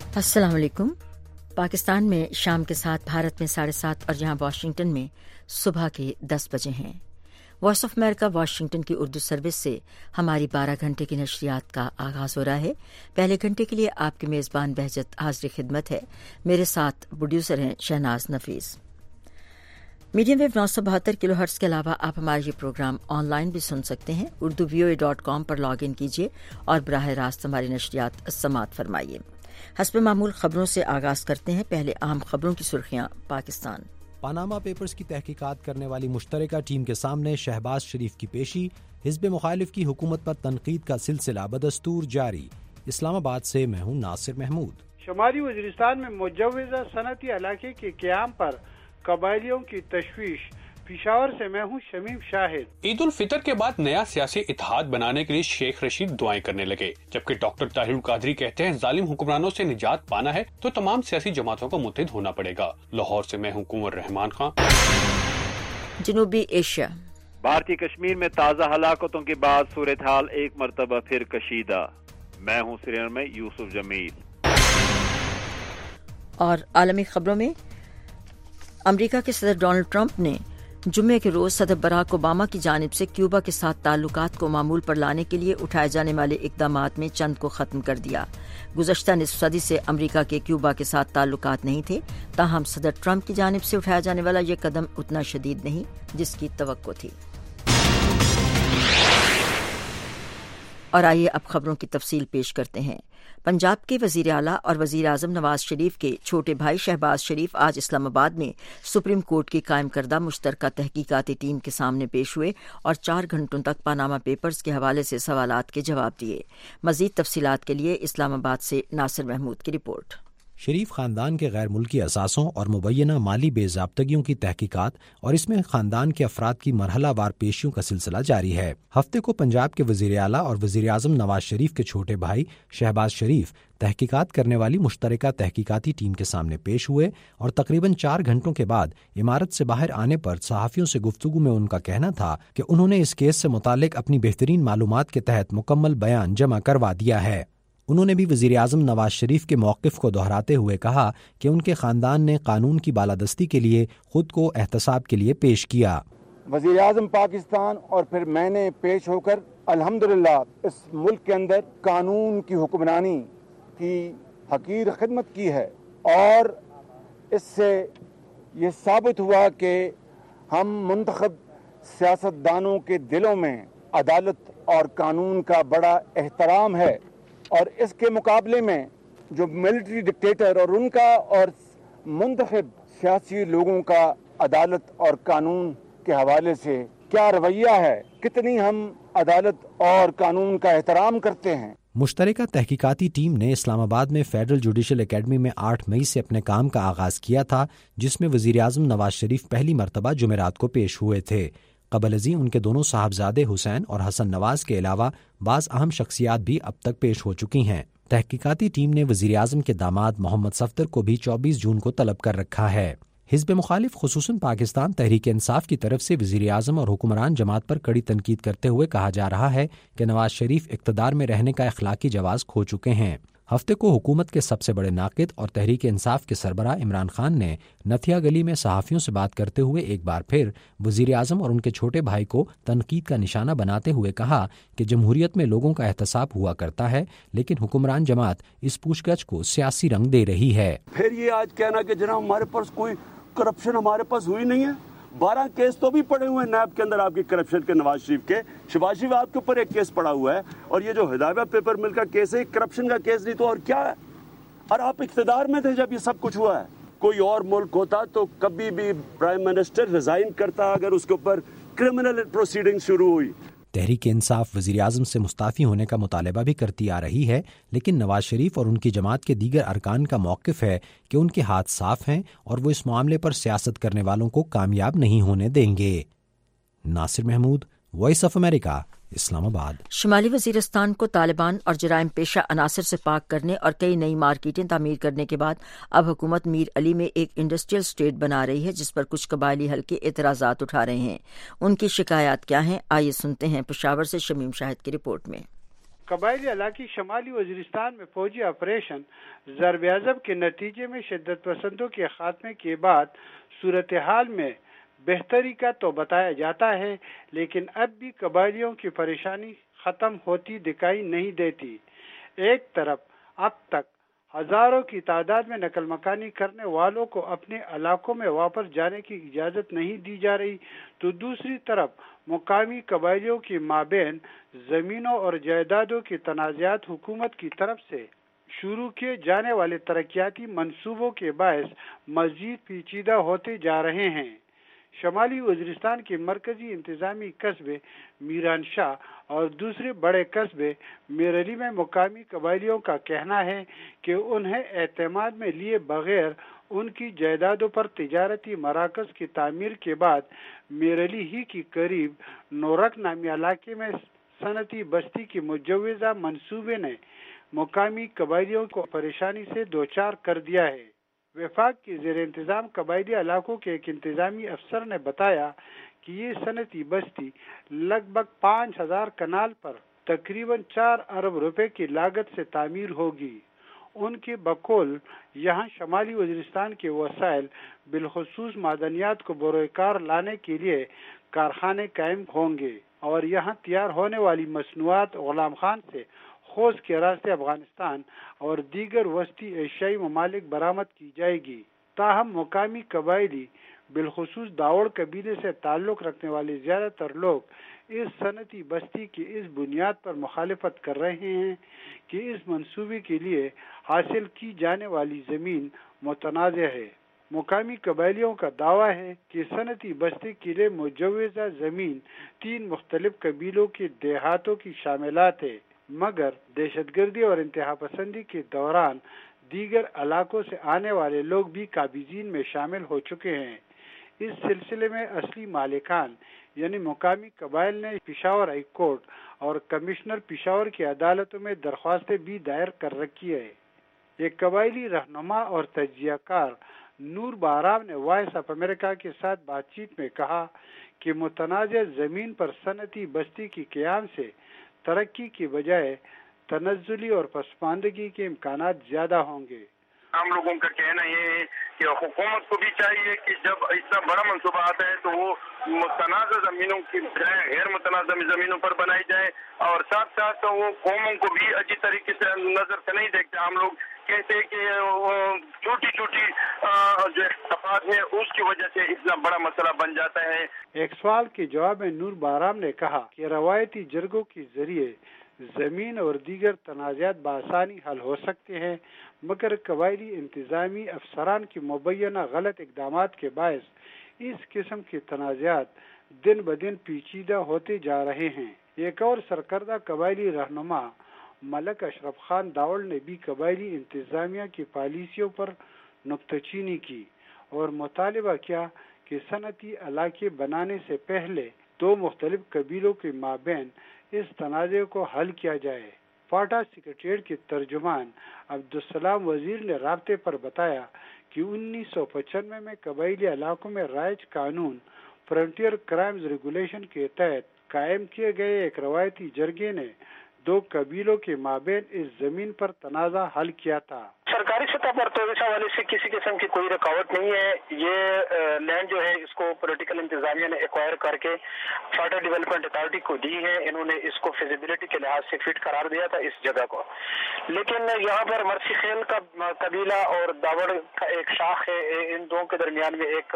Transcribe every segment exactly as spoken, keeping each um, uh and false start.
السلام علیکم۔ پاکستان میں شام کے ساتھ، بھارت میں ساڑھے سات اور یہاں واشنگٹن میں صبح کے دس بجے ہیں۔ وائس آف امریکہ واشنگٹن کی اردو سروس سے ہماری بارہ گھنٹے کی نشریات کا آغاز ہو رہا ہے۔ پہلے گھنٹے کے لیے آپ کے میزبان بہجت حاضر خدمت ہے۔ میرے ساتھ پروڈیوسر ہیں شہناز نفیس۔ میڈیم ویو نو سو بہتر کلو ہرٹز کے علاوہ آپ ہمارا یہ پروگرام آن لائن بھی سن سکتے ہیں۔ Urdu V O A dot com پر لاگ ان کیجیے اور براہ راست ہماری نشریات سماعت فرمائیے۔ حسب معمول خبروں سے آغاز کرتے ہیں۔ پہلے اہم خبروں کی سرخیاں۔ پاکستان پاناما پیپرز کی تحقیقات کرنے والی مشترکہ ٹیم کے سامنے شہباز شریف کی پیشی، حزب مخالف کی حکومت پر تنقید کا سلسلہ بدستور جاری۔ اسلام آباد سے میں ہوں ناصر محمود۔ شمالی وزیرستان میں مجوزہ صنعتی علاقے کے قیام پر قبائلیوں کی تشویش۔ پشاور سے میں ہوں شمیم شاہد۔ عید الفطر کے بعد نیا سیاسی اتحاد بنانے کے لیے شیخ رشید دعائیں کرنے لگے، جبکہ ڈاکٹر طاہر القادری کہتے ہیں ظالم حکمرانوں سے نجات پانا ہے تو تمام سیاسی جماعتوں کو متحد ہونا پڑے گا۔ لاہور سے میں ہوں کنور رحمان خان۔ جنوبی ایشیا، بھارتی کشمیر میں تازہ ہلاکتوں کے بعد صورتحال ایک مرتبہ پھر کشیدہ۔ میں ہوں سری نگر میں یوسف جمیل۔ اور عالمی خبروں میں امریکہ کے صدر ڈونلڈ ٹرمپ نے جمعے کے روز صدر براک اوباما کی جانب سے کیوبا کے ساتھ تعلقات کو معمول پر لانے کے لیے اٹھائے جانے والے اقدامات میں چند کو ختم کر دیا۔ گزشتہ نصف صدی سے امریکہ کے کیوبا کے ساتھ تعلقات نہیں تھے، تاہم صدر ٹرمپ کی جانب سے اٹھایا جانے والا یہ قدم اتنا شدید نہیں جس کی توقع تھی۔ اور آئیے اب خبروں کی تفصیل پیش کرتے ہیں۔ پنجاب کے وزیر اعلیٰ اور وزیر اعظم نواز شریف کے چھوٹے بھائی شہباز شریف آج اسلام آباد میں سپریم کورٹ کی قائم کردہ مشترکہ تحقیقاتی ٹیم کے سامنے پیش ہوئے اور چار گھنٹوں تک پاناما پیپرز کے حوالے سے سوالات کے جواب دیے۔ مزید تفصیلات کے لیے اسلام آباد سے ناصر محمود کی رپورٹ۔ شریف خاندان کے غیر ملکی اثاثوں اور مبینہ مالی بے ضابطگیوں کی تحقیقات اور اس میں خاندان کے افراد کی مرحلہ وار پیشیوں کا سلسلہ جاری ہے۔ ہفتے کو پنجاب کے وزیر اعلیٰ اور وزیر اعظم نواز شریف کے چھوٹے بھائی شہباز شریف تحقیقات کرنے والی مشترکہ تحقیقاتی ٹیم کے سامنے پیش ہوئے اور تقریباً چار گھنٹوں کے بعد عمارت سے باہر آنے پر صحافیوں سے گفتگو میں ان کا کہنا تھا کہ انہوں نے اس کیس سے متعلق اپنی بہترین معلومات کے تحت مکمل بیان جمع کروا دیا ہے۔ انہوں نے بھی وزیر اعظم نواز شریف کے موقف کو دہراتے ہوئے کہا کہ ان کے خاندان نے قانون کی بالادستی کے لیے خود کو احتساب کے لیے پیش کیا۔ وزیر اعظم پاکستان اور پھر میں نے پیش ہو کر الحمدللہ اس ملک کے اندر قانون کی حکمرانی کی حقیر خدمت کی ہے، اور اس سے یہ ثابت ہوا کہ ہم منتخب سیاستدانوں کے دلوں میں عدالت اور قانون کا بڑا احترام ہے، اور اس کے مقابلے میں جو ملٹری ڈکٹیٹر اور ان کا اور منتخب سیاسی لوگوں کا عدالت اور قانون کے حوالے سے کیا رویہ ہے، کتنی ہم عدالت اور قانون کا احترام کرتے ہیں۔ مشترکہ تحقیقاتی ٹیم نے اسلام آباد میں فیڈرل جوڈیشل اکیڈمی میں آٹھ مئی سے اپنے کام کا آغاز کیا تھا، جس میں وزیر اعظم نواز شریف پہلی مرتبہ جمعرات کو پیش ہوئے تھے۔ قبل ازیں ان کے دونوں صاحبزادے حسین اور حسن نواز کے علاوہ بعض اہم شخصیات بھی اب تک پیش ہو چکی ہیں۔ تحقیقاتی ٹیم نے وزیر اعظم کے داماد محمد صفدر کو بھی چوبیس جون کو طلب کر رکھا ہے۔ حزب مخالف خصوصاً پاکستان تحریک انصاف کی طرف سے وزیر اعظم اور حکمران جماعت پر کڑی تنقید کرتے ہوئے کہا جا رہا ہے کہ نواز شریف اقتدار میں رہنے کا اخلاقی جواز کھو چکے ہیں۔ ہفتے کو حکومت کے سب سے بڑے ناقد اور تحریک انصاف کے سربراہ عمران خان نے نتھیا گلی میں صحافیوں سے بات کرتے ہوئے ایک بار پھر وزیر اعظم اور ان کے چھوٹے بھائی کو تنقید کا نشانہ بناتے ہوئے کہا کہ جمہوریت میں لوگوں کا احتساب ہوا کرتا ہے، لیکن حکمران جماعت اس پوچھ گچھ کو سیاسی رنگ دے رہی ہے۔ پھر یہ آج کہنا کہ جناب ہمارے پاس کوئی کرپشن ہمارے پاس ہوئی نہیں ہے، بارہ کیس تو بھی پڑے ہوئے ہیں نیب کے اندر آپ کی کرپشن کے، نواز شریف کے، شہباز شریف آپ کے اوپر ایک کیس پڑا ہوا ہے، اور یہ جو ہدایت پیپر مل کا کیس ہے کرپشن کا کیس نہیں تو اور کیا ہے؟ اور آپ اقتدار میں تھے جب یہ سب کچھ ہوا ہے۔ کوئی اور ملک ہوتا تو کبھی بھی پرائم منسٹر ریزائن کرتا اگر اس کے اوپر کرمنل پروسیڈنگ شروع ہوئی۔ تحریک انصاف وزیر اعظم سے مستعفی ہونے کا مطالبہ بھی کرتی آ رہی ہے، لیکن نواز شریف اور ان کی جماعت کے دیگر ارکان کا موقف ہے کہ ان کے ہاتھ صاف ہیں اور وہ اس معاملے پر سیاست کرنے والوں کو کامیاب نہیں ہونے دیں گے۔ Nasir Mahmood, voice of America, Islamabad. شمالی وزیرستان کو طالبان اور جرائم پیشہ عناصر سے پاک کرنے اور کئی نئی مارکیٹیں تعمیر کرنے کے بعد اب حکومت میر علی میں ایک انڈسٹریل اسٹیٹ بنا رہی ہے، جس پر کچھ قبائلی حلقے اعتراضات اٹھا رہے ہیں۔ ان کی شکایات کیا ہیں، آئیے سنتے ہیں پشاور سے شمیم شاہد کی رپورٹ میں۔ قبائلی علاقے شمالی وزیرستان میں فوجی آپریشن ضرب عضب کے نتیجے میں شدت پسندوں کے خاتمے کے بعد صورتحال میں بہتری کا تو بتایا جاتا ہے، لیکن اب بھی قبائلیوں کی پریشانی ختم ہوتی دکھائی نہیں دیتی۔ ایک طرف اب تک ہزاروں کی تعداد میں نقل مکانی کرنے والوں کو اپنے علاقوں میں واپس جانے کی اجازت نہیں دی جا رہی، تو دوسری طرف مقامی قبائلیوں کے مابین زمینوں اور جائیدادوں کے تنازعات حکومت کی طرف سے شروع کیے جانے والے ترقیاتی منصوبوں کے باعث مزید پیچیدہ ہوتے جا رہے ہیں۔ شمالی وزیرستان کے مرکزی انتظامی قصبے میران شاہ اور دوسرے بڑے قصبے میرلی میں مقامی قبائلیوں کا کہنا ہے کہ انہیں اعتماد میں لیے بغیر ان کی جائیدادوں پر تجارتی مراکز کی تعمیر کے بعد میرلی ہی کی قریب نورک نامی علاقے میں صنعتی بستی کی مجوزہ منصوبے نے مقامی قبائلیوں کو پریشانی سے دوچار کر دیا ہے۔ وفاق کے زیر انتظام قبائلی علاقوں کے ایک انتظامی افسر نے بتایا کہ یہ صنعتی بستی لگ بھگ پانچ ہزار کنال پر تقریباً چار ارب روپے کی لاگت سے تعمیر ہوگی۔ ان کے بقول یہاں شمالی وزیرستان کے وسائل بالخصوص معدنیات کو بروئے کار لانے کے لیے کارخانے قائم ہوں گے اور یہاں تیار ہونے والی مصنوعات غلام خان سے خوض کے راستے افغانستان اور دیگر وسطی ایشیائی ممالک برآمد کی جائے گی۔ تاہم مقامی قبائلی بالخصوص داوڑ قبیلے سے تعلق رکھنے والے زیادہ تر لوگ اس صنعتی بستی کی اس بنیاد پر مخالفت کر رہے ہیں کہ اس منصوبے کے لیے حاصل کی جانے والی زمین متنازع ہے۔ مقامی قبائلیوں کا دعویٰ ہے کہ صنعتی بستی کے لیے مجوزہ زمین تین مختلف قبیلوں کے دیہاتوں کی شاملات ہے، مگر دہشت گردی اور انتہا پسندی کے دوران دیگر علاقوں سے آنے والے لوگ بھی قابضین میں شامل ہو چکے ہیں۔ اس سلسلے میں اصلی مالکان یعنی مقامی قبائل نے پشاور ہائی کورٹ اور کمشنر پشاور کی عدالتوں میں درخواستیں بھی دائر کر رکھی ہے۔ ایک قبائلی رہنما اور تجزیہ کار نور بارام نے وائس آف امریکہ کے ساتھ بات چیت میں کہا کہ متنازع زمین پر صنعتی بستی کے قیام سے ترقی کی بجائے تنزلی اور پسماندگی کے امکانات زیادہ ہوں گے۔ ہم لوگوں کا کہنا یہ ہے کہ حکومت کو بھی چاہیے کہ جب اتنا بڑا منصوبہ آتا ہے تو وہ متنازع زمینوں کی بجائے غیر متنازع زمینوں پر بنائی جائے، اور ساتھ ساتھ وہ قوموں کو بھی اچھی طریقے سے نظر سے نہیں دیکھتے۔ ہم لوگ کہتے ہیں کہ چھوٹی چھوٹی جو اختلافات ہیں اس کی وجہ سے اتنا بڑا مسئلہ بن جاتا ہے۔ ایک سوال کے جواب میں نور بارام نے کہا کہ روایتی جرگوں کے ذریعے زمین اور دیگر تنازعات بآسانی حل ہو سکتے ہیں، مگر قبائلی انتظامی افسران کی مبینہ غلط اقدامات کے باعث اس قسم کے تنازعات دن بدن پیچیدہ ہوتے جا رہے ہیں۔ ایک اور سرکردہ قبائلی رہنما ملک اشرف خان داوڑ نے بھی قبائلی انتظامیہ کی پالیسیوں پر نکتہ چینی کی اور مطالبہ کیا کہ صنعتی علاقے بنانے سے پہلے دو مختلف قبیلوں کے مابین اس تنازع کو حل کیا جائے۔ فاٹا سیکریٹریٹ کے ترجمان عبدالسلام وزیر نے رابطے پر بتایا کہ انیس سو پچانوے میں قبائلی علاقوں میں رائج قانون فرنٹیئر کرائمز ریگولیشن کے تحت قائم کیے گئے ایک روایتی جرگے نے دو قبیلوں کے مابین اس زمین پر تنازع حل کیا تھا۔ سرکاری سطح پر تو اس حوالے سے کسی قسم کی کوئی رکاوٹ نہیں ہے۔ یہ لینڈ جو ہے اس کو پولیٹیکل انتظامیہ نے ایکوائر کر کے فاٹا ڈیولپمنٹ اتھارٹی کو دی ہے۔ انہوں نے اس کو فیزیبلٹی کے لحاظ سے فٹ قرار دیا تھا اس جگہ کو، لیکن یہاں پر مرسی خیل کا قبیلہ اور داوڑ کا ایک شاخ ہے، ان دونوں کے درمیان میں ایک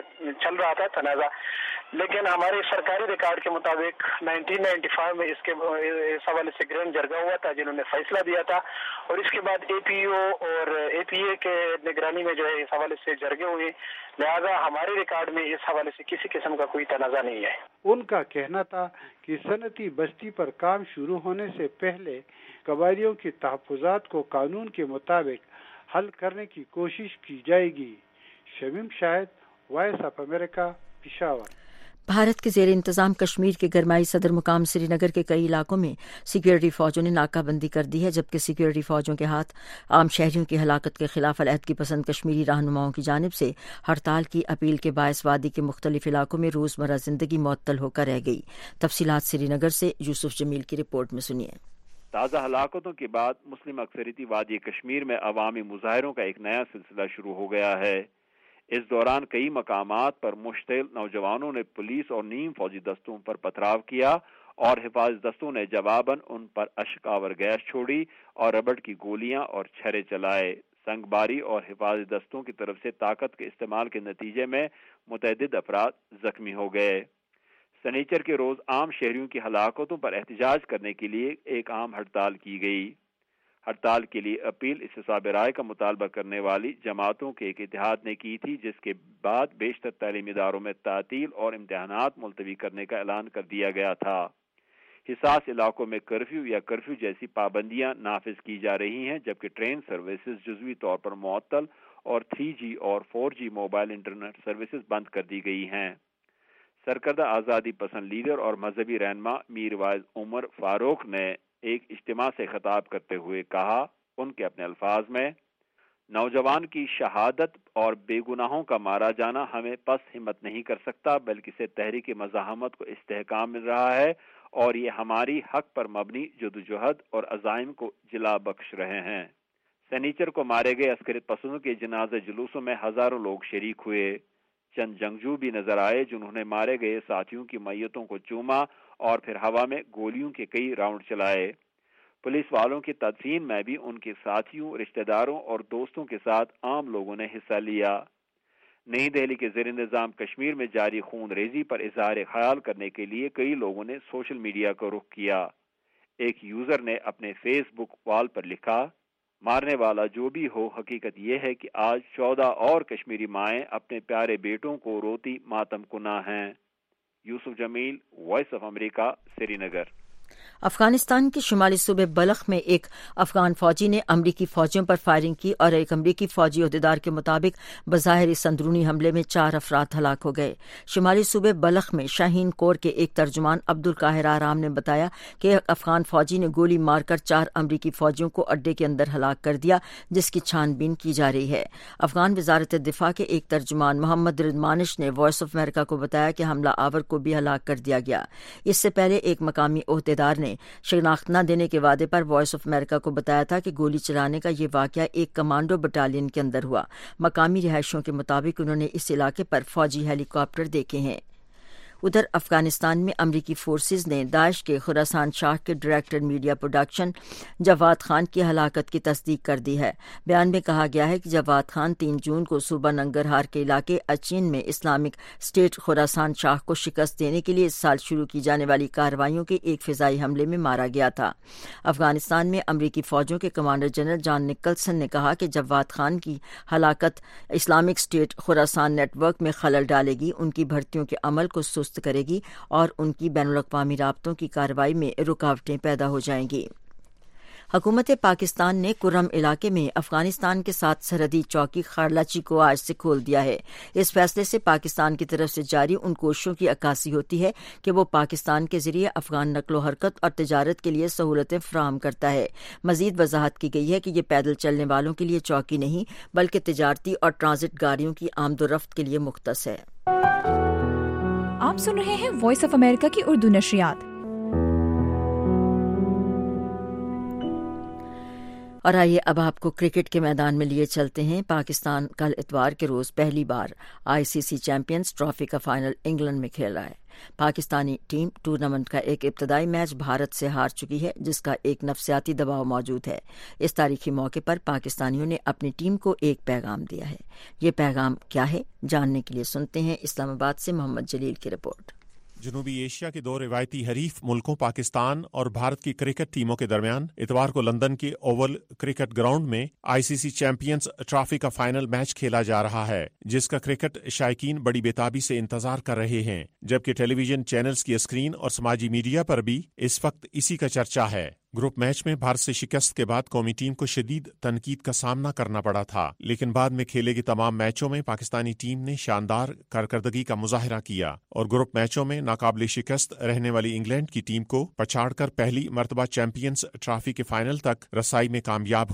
چل رہا تھا تنازع، لیکن ہمارے سرکاری ریکارڈ کے مطابق نائنٹین نائنٹی فائیو میں اس کے اس حوالے سے گرینڈ جرگا ہوا تھا جنہوں نے فیصلہ دیا تھا، اور اس کے بعد اے پی او اور اے پی اے کے نگرانی میں جو ہے اس حوالے سے جرگے ہوئے، لہذا ہمارے ریکارڈ میں اس حوالے سے کسی قسم کا کوئی تنازع نہیں ہے۔ ان کا کہنا تھا کہ صنعتی بستی پر کام شروع ہونے سے پہلے قبائلیوں کے تحفظات کو قانون کے مطابق حل کرنے کی کوشش کی جائے گی۔ Shamim Shahid, voice of America, Peshawar. Bharat کے زیر انتظام کشمیر کے گرمائی صدر مقام سری نگر کے کئی علاقوں میں سیکورٹی فوجوں نے ناکہ بندی کر دی ہے، جبکہ سیکورٹی فوجوں کے ہاتھ عام شہریوں کی ہلاکت کے خلاف علیحدگی پسند کشمیری رہنماؤں کی جانب سے ہڑتال کی اپیل کے باعث وادی کے مختلف علاقوں میں روزمرہ زندگی معطل ہو کر رہ گئی۔ تفصیلات سری نگر سے یوسف جمیل کی رپورٹ میں سنیے۔ تازہ ہلاکتوں کے بعد مسلم اکثریتی وادی کشمیر میں عوامی مظاہروں کا ایک نیا سلسلہ شروع ہو گیا ہے۔ اس دوران کئی مقامات پر مشتعل نوجوانوں نے پولیس اور نیم فوجی دستوں پر پتھراؤ کیا اور حفاظتی دستوں نے جواباً ان پر اشک آور گیس چھوڑی اور ربڑ کی گولیاں اور چھرے چلائے۔ سنگ باری اور حفاظتی دستوں کی طرف سے طاقت کے استعمال کے نتیجے میں متعدد افراد زخمی ہو گئے۔ سنیچر کے روز عام شہریوں کی ہلاکتوں پر احتجاج کرنے کے لیے ایک عام ہڑتال کی گئی۔ ہڑتال کے لیے اپیل استصواب رائے کا مطالبہ کرنے والی جماعتوں کے ایک اتحاد نے کی تھی، جس کے بعد بیشتر تعلیمی اداروں میں تعطیل اور امتحانات ملتوی کرنے کا اعلان کر دیا گیا تھا۔ حساس علاقوں میں کرفیو یا کرفیو جیسی پابندیاں نافذ کی جا رہی ہیں، جبکہ ٹرین سروسز جزوی طور پر معطل اور تھری جی اور four G mobile internet services بند کر دی گئی ہیں۔ سرکردہ آزادی پسند لیڈر اور مذہبی رہنما میر وائز عمر فاروق نے ایک اجتماع سے خطاب کرتے ہوئے کہا، ان کے اپنے الفاظ میں، نوجوان کی شہادت اور بے گناہوں کا مارا جانا ہمیں پس ہمت نہیں کر سکتا، بلکہ اسے تحریک مزاحمت کو استحکام مل رہا ہے اور یہ ہماری حق پر مبنی جدوجہد اور عزائم کو جلا بخش رہے ہیں۔ سنیچر کو مارے گئے عسکریت پسندوں کے جنازہ جلوسوں میں ہزاروں لوگ شریک ہوئے۔ چند جنگجو بھی نظر آئے جنہوں نے مارے گئے ساتھیوں کی میتوں کو چوما اور پھر ہوا میں گولیوں کے کئی راؤنڈ چلائے۔ پولیس والوں کی تدفین میں بھی ان کے ساتھیوں، رشتہ داروں اور دوستوں کے ساتھ عام لوگوں نے حصہ لیا۔ نئی دہلی کے زیر انتظام کشمیر میں جاری خون ریزی پر اظہار خیال کرنے کے لیے کئی لوگوں نے سوشل میڈیا کا رخ کیا۔ ایک یوزر نے اپنے فیس بک وال پر لکھا، مارنے والا جو بھی ہو، حقیقت یہ ہے کہ آج چودہ اور کشمیری مائیں اپنے پیارے بیٹوں کو روتی ماتم کنا ہیں۔ Yusuf Jamil, voice of America, Srinagar. Afghanistan کے شمالی صوبے بلخ میں ایک افغان فوجی نے امریکی فوجیوں پر فائرنگ کی اور ایک امریکی فوجی عہدیدار کے مطابق بظاہر اس اندرونی حملے میں چار افراد ہلاک ہو گئے۔ شمالی صوبے بلخ میں شاہین کور کے ایک ترجمان عبدالقاہر آرام نے بتایا کہ ایک افغان فوجی نے گولی مار کر چار امریکی فوجیوں کو اڈے کے اندر ہلاک کر دیا، جس کی چھان بین کی جا رہی ہے۔ افغان وزارت دفاع کے ایک ترجمان محمد ردمانش نے وائس آف امریکہ کو بتایا کہ حملہ آور کو بھی ہلاک کر دیا گیا۔ اس سے پہلے ایک مقامی عہدیدار نے شناخت نہ دینے کے وعدے پر وائس آف امریکہ کو بتایا تھا کہ گولی چلانے کا یہ واقعہ ایک کمانڈو بٹالین کے اندر ہوا۔ مقامی رہائشیوں کے مطابق انہوں نے اس علاقے پر فوجی ہیلی کاپٹر دیکھے ہیں۔ ادھر افغانستان میں امریکی فورسز نے داعش کے خراسان شاہ کے director media production Jawad Khan کی ہلاکت کی تصدیق کر دی ہے۔ بیان میں کہا گیا ہے کہ جواد خان تین جون کو صوبہ ننگرہار کے علاقے اچین میں اسلامک اسٹیٹ خراسان شاہ کو شکست دینے کے لیے اس سال شروع کی جانے والی کارروائیوں کے ایک فضائی حملے میں مارا گیا تھا۔ افغانستان میں امریکی فوجوں کے کمانڈر جنرل جان نکلسن نے کہا کہ جواد خان کی ہلاکت Islamic State Khorasan network میں خلل ڈالے گی، ان کی بھرتیوں کے عمل کو سست کرے گی اور ان کی بین الاقوامی رابطوں کی کارروائی میں رکاوٹیں پیدا ہو جائیں گی۔ حکومت پاکستان نے کرم علاقے میں افغانستان کے ساتھ سرحدی چوکی خارلاچی کو آج سے کھول دیا ہے۔ اس فیصلے سے پاکستان کی طرف سے جاری ان کوششوں کی عکاسی ہوتی ہے کہ وہ پاکستان کے ذریعے افغان نقل و حرکت اور تجارت کے لیے سہولتیں فراہم کرتا ہے۔ مزید وضاحت کی گئی ہے کہ یہ پیدل چلنے والوں کے لیے چوکی نہیں بلکہ تجارتی اور ٹرانزٹ گاڑیوں کی آمد و رفت کے لیے مختص ہے۔ آپ سن رہے ہیں وائس آف امریکہ کی اردو نشریات۔ اور آئیے اب آپ کو کرکٹ کے میدان میں لیے چلتے ہیں۔ پاکستان کل اتوار کے روز پہلی بار I C C champions trophy کا فائنل انگلینڈ میں کھیل رہا ہے۔ پاکستانی ٹیم ٹورنامنٹ کا ایک ابتدائی میچ بھارت سے ہار چکی ہے، جس کا ایک نفسیاتی دباؤ موجود ہے۔ اس تاریخی موقع پر پاکستانیوں نے اپنی ٹیم کو ایک پیغام دیا ہے۔ یہ پیغام کیا ہے، جاننے کے لیے سنتے ہیں اسلام آباد سے محمد جلیل کی رپورٹ۔ جنوبی ایشیا کے دو روایتی حریف ملکوں پاکستان اور بھارت کی کرکٹ ٹیموں کے درمیان اتوار کو لندن کے اوول کرکٹ گراؤنڈ میں I C C champions trophy کا فائنل میچ کھیلا جا رہا ہے، جس کا کرکٹ شائقین بڑی بےتابی سے انتظار کر رہے ہیں، جبکہ ٹیلی ویژن چینلز کی اسکرین اور سماجی میڈیا پر بھی اس وقت اسی کا چرچا ہے۔ گروپ میچ میں بھارت سے شکست کے بعد قومی ٹیم کو شدید تنقید کا سامنا کرنا پڑا تھا، لیکن بعد میں کھیلے گئے تمام میچوں میں پاکستانی ٹیم نے شاندار کارکردگی کا مظاہرہ کیا اور گروپ میچوں میں ناقابل شکست رہنے والی انگلینڈ کی ٹیم کو پچھاڑ کر پہلی مرتبہ چیمپئنز ٹرافی کے فائنل تک رسائی میں کامیاب ہوئی۔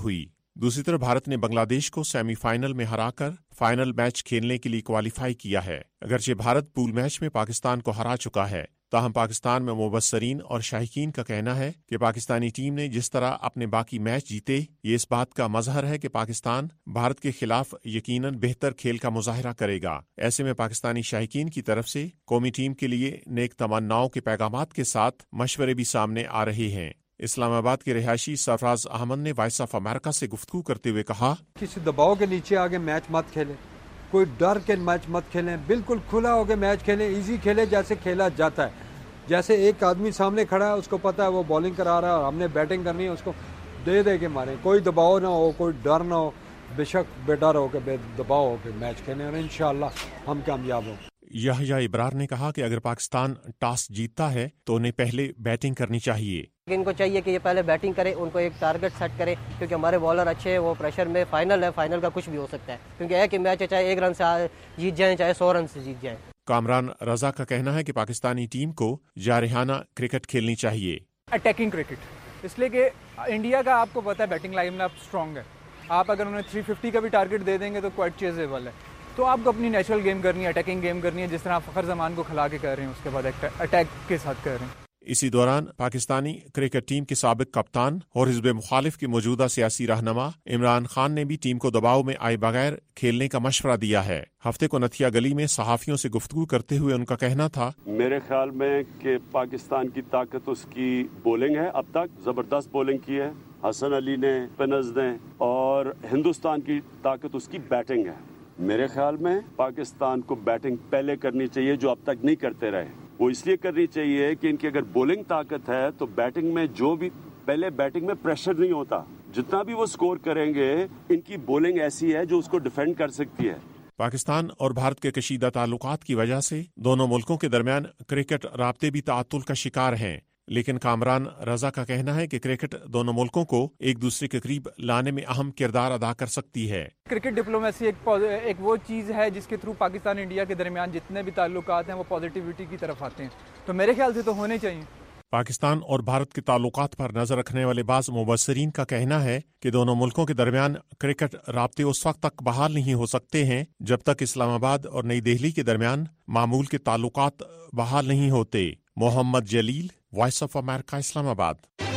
दूसरी तरफ भारत ने बांग्लादेश को सेमीफाइनल में हराकर फाइनल मैच खेलने के लिए क्वालिफाई किया है। अगरचे भारत पूल मैच में पाकिस्तान को हरा चुका है, ताहम पाकिस्तान में मुबस्सरीन और शाहीकीन का कहना है कि पाकिस्तानी टीम ने जिस तरह अपने बाकी मैच जीते, ये इस बात का मजहर है कि पाकिस्तान भारत के खिलाफ यकीनन बेहतर खेल का मुजाहरा करेगा। ऐसे में पाकिस्तानी शाहीकीन की तरफ से कौमी टीम के लिए नेक तमन्नाओं के पैगामात के साथ मशवरे भी सामने आ रहे हैं। इस्लामाबाद के रिहायशी सरफराज अहमद ने वॉइस ऑफ अमेरिका से गुफ्तगू करते हुए कहा, किसी दबाव के नीचे आगे मैच मत खेलें, कोई डर के मैच मत खेलें, बिल्कुल खुला होकर मैच खेलें, इजी खेलें जैसे खेला जाता है। जैसे एक आदमी सामने खड़ा है, उसको पता है वो बॉलिंग करा रहा है और हमने बैटिंग करनी है, उसको दे दे के मारें, कोई दबाव ना हो, कोई डर ना हो, बेशक बेडर हो के बेदबाव हो के मैच खेलें और इंशाअल्लाह हम कामयाब हों। यहया इब्रार ने कहा कि अगर पाकिस्तान टॉस जीतता है तो उन्हें पहले बैटिंग करनी चाहिए। इनको चाहिए कि ये पहले बैटिंग करें, उनको एक टारगेट सेट करें, क्योंकि हमारे बॉलर अच्छे हैं, वो प्रेशर में फाइनल है, फाइनल का कुछ भी हो सकता है, क्योंकि एक ही मैच है, चाहे एक रन से जीत जाएं चाहे सौ रन से जीत जाएं। कामरान रजा का कहना है कि पाकिस्तानी टीम को जारहाना क्रिकेट खेलनी चाहिए, अटैकिंग क्रिकेट, इसलिए कि इंडिया का आपको पता है बैटिंग लाइन में आप स्ट्रॉन्ग है, आप अगर उन्हें तीन सौ पचास का भी टारगेट दे देंगे तो क्वाइट चेजेबल है। तो आपको अपनी नेचुरल गेम करनी है, अटैकिंग गेम करनी है, जिस तरह आप फखर जमान को खिला के कर रहे हैं, उसके बाद अटैक के साथ कर रहे हैं। इसी दौरान पाकिस्तानी क्रिकेट टीम के साबिक कप्तान और हिज़्ब मुखालिफ के मौजूदा सियासी रहनुमा इमरान खान ने भी टीम को दबाव में आए बगैर खेलने का मशवरा दिया है। हफ्ते को नथिया गली में सहाफियों से गुफ्तगू करते हुए उनका कहना था, मेरे ख्याल में कि पाकिस्तान की ताकत उसकी बॉलिंग है, अब तक जबरदस्त बॉलिंग की है, हसन अली ने, स्पिनर्स ने, और हिंदुस्तान की ताकत उसकी बैटिंग है। मेरे ख्याल में पाकिस्तान को बैटिंग पहले करनी चाहिए, जो अब तक नहीं करते रहे। वो इसलिए करनी चाहिए कि इनकी अगर बॉलिंग ताकत है तो बैटिंग में जो भी पहले बैटिंग में प्रेशर नहीं होता, जितना भी वो स्कोर करेंगे, इनकी बॉलिंग ऐसी है जो उसको डिफेंड कर सकती है। पाकिस्तान और भारत के कशीदा ताल्लुकात की वजह से दोनों मुल्कों के दरमियान क्रिकेट राब्ते भी ताअत्तुल का शिकार हैं, लेकिन कामरान रजा का कहना है कि क्रिकेट दोनों मुल्कों को एक दूसरे के करीब लाने में अहम किरदार अदा कर सकती है। क्रिकेट डिप्लोमेसी एक, एक वो चीज़ है जिसके थ्रू पाकिस्तान इंडिया के दरमियान जितने भी ताल्लुकात हैं वो पॉजिटिविटी की तरफ आते हैं, तो मेरे ख्याल से तो होने चाहिए। पाकिस्तान और भारत के ताल्लुकात पर नजर रखने वाले बाज़ मुबस्सरीन का कहना है कि दोनों मुल्कों के दरमियान क्रिकेट राब्ते उस वक्त तक बहाल नहीं हो सकते हैं जब तक इस्लामाबाद और नई दिल्ली के दरमियान मामूल के ताल्लुकात बहाल नहीं होते। Mohammad Jalil, voice of America, Islamabad.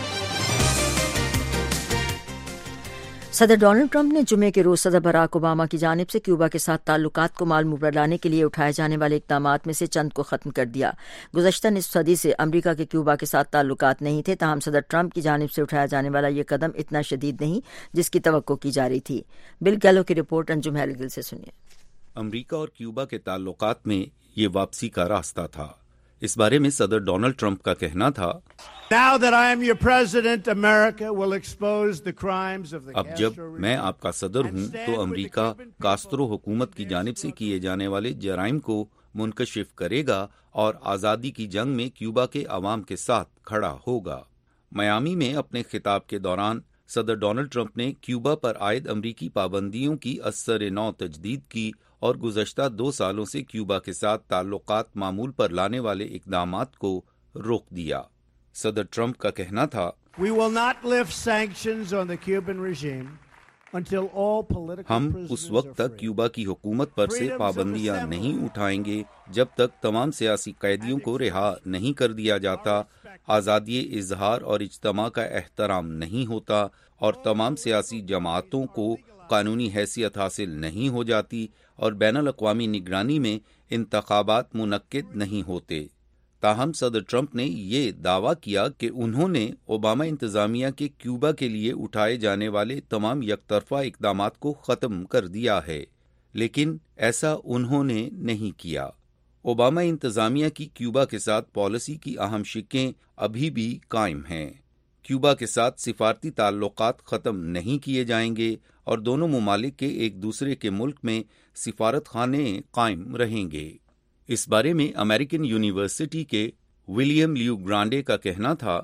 सदर डोनाल्ड ट्रंप ने जुमे के रोज सदर बराक ओबामा की जानिब से क्यूबा के साथ ताल्लुकात को माल मुबरा लाने के लिए उठाए जाने वाले इक़दामात में से चंद को खत्म कर दिया। गुज़श्ता निस्फ सदी से अमरीका के क्यूबा के साथ ताल्लुकात नहीं थे, ताहम सदर ट्रंप की जानिब से उठाया जाने वाला ये कदम इतना शदीद नहीं जिसकी तवक्को की जा रही थी। बिल गैलो की रिपोर्ट, अंजुम हैरिल से सुनिए। अमरीका और क्यूबा के ताल्लुकात में ये वापसी का रास्ता था। इस बारे में सदर डोनाल्ड ट्रंप का कहना था, Now that I am your president, America will expose the crimes of the अब जब मैं आपका सदर हूं तो अमरीका कास्त्रो हुकूमत की जानिब से किए जाने वाले जराइम को मुनकशिफ करेगा और आज़ादी की जंग में क्यूबा के अवाम के साथ खड़ा होगा। मियामी में अपने खिताब के दौरान सदर डोनाल्ड ट्रंप ने क्यूबा पर आयद अमरीकी पाबंदियों की असर नौ तजदीद की और गुज़श्ता दो सालों से क्यूबा के साथ ताल्लुकात मामूल पर लाने वाले इक़दामात को रोक दिया। सदर ट्रंप का कहना था, We will not lift sanctions on the Cuban regime until all political हम prisoners उस वक्त are तक free. क्यूबा की हुकूमत पर से पाबंदियां नहीं उठाएंगे जब तक तमाम सियासी कैदियों को रिहा नहीं कर दिया जाता, आज़ादी इजहार और इज्तमा का एहतराम नहीं होता और तमाम सियासी जमातों को कानूनी हैसियत हासिल नहीं हो जाती और बैनुल अक़वामी निगरानी में इंतखाबात मुनक्किद नहीं होते। ताहम सदर ट्रंप ने ये दावा किया कि उन्होंने ओबामा इंतजामिया के क्यूबा के लिए उठाए जाने वाले तमाम यकतरफा इक़दामात को ख़त्म कर दिया है, लेकिन ऐसा उन्होंने नहीं किया। ओबामा इंतजामिया की क्यूबा के साथ पॉलिसी की अहम शिकें अभी भी कायम हैं। क्यूबा के साथ सिफारती ताल्लुकात ख़त्म नहीं किए जाएंगे और दोनों ममालिक के एक दूसरे के मुल्क में सिफारत खाने कायम रहेंगे। इस बारे में अमेरिकन यूनिवर्सिटी के विलियम ल्यू ग्रांडे का कहना था,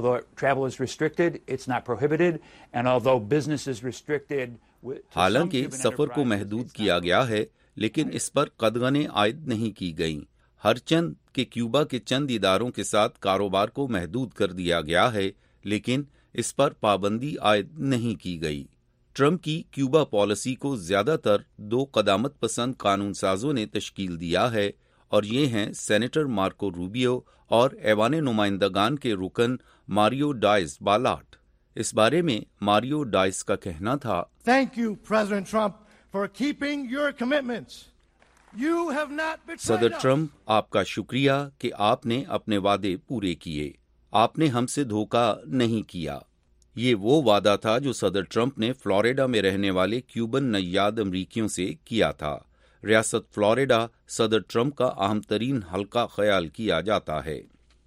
हालांकि सफर को महदूद किया गया है, लेकिन इस पर कदगने आयद नहीं की गईं। हर चंद के क्यूबा के चंद इदारों के साथ कारोबार को महदूद कर दिया गया है, लेकिन इस पर पाबंदी आयद नहीं की गई। ٹرمپ کی کیوبا پالیسی کو زیادہ تر دو قدامت پسند قانون سازوں نے تشکیل دیا ہے، اور یہ ہیں سینیٹر مارکو روبیو اور ایوان نمائندگان کے رکن ماریو ڈائز بالاٹ۔ اس بارے میں ماریو ڈائز کا کہنا تھا، Thank you, President Trump, for keeping your commitments. You have not betrayed us. صدر ٹرمپ، آپ کا شکریہ کہ آپ نے اپنے وعدے پورے کیے، آپ نے ہم سے دھوکہ نہیں کیا۔ یہ وہ وعدہ تھا جو صدر ٹرمپ نے فلوریڈا میں رہنے والے کیوبن نیاد امریکیوں سے کیا تھا۔ ریاست فلوریڈا صدر ٹرمپ کا اہم ترین حلقہ خیال کیا جاتا ہے۔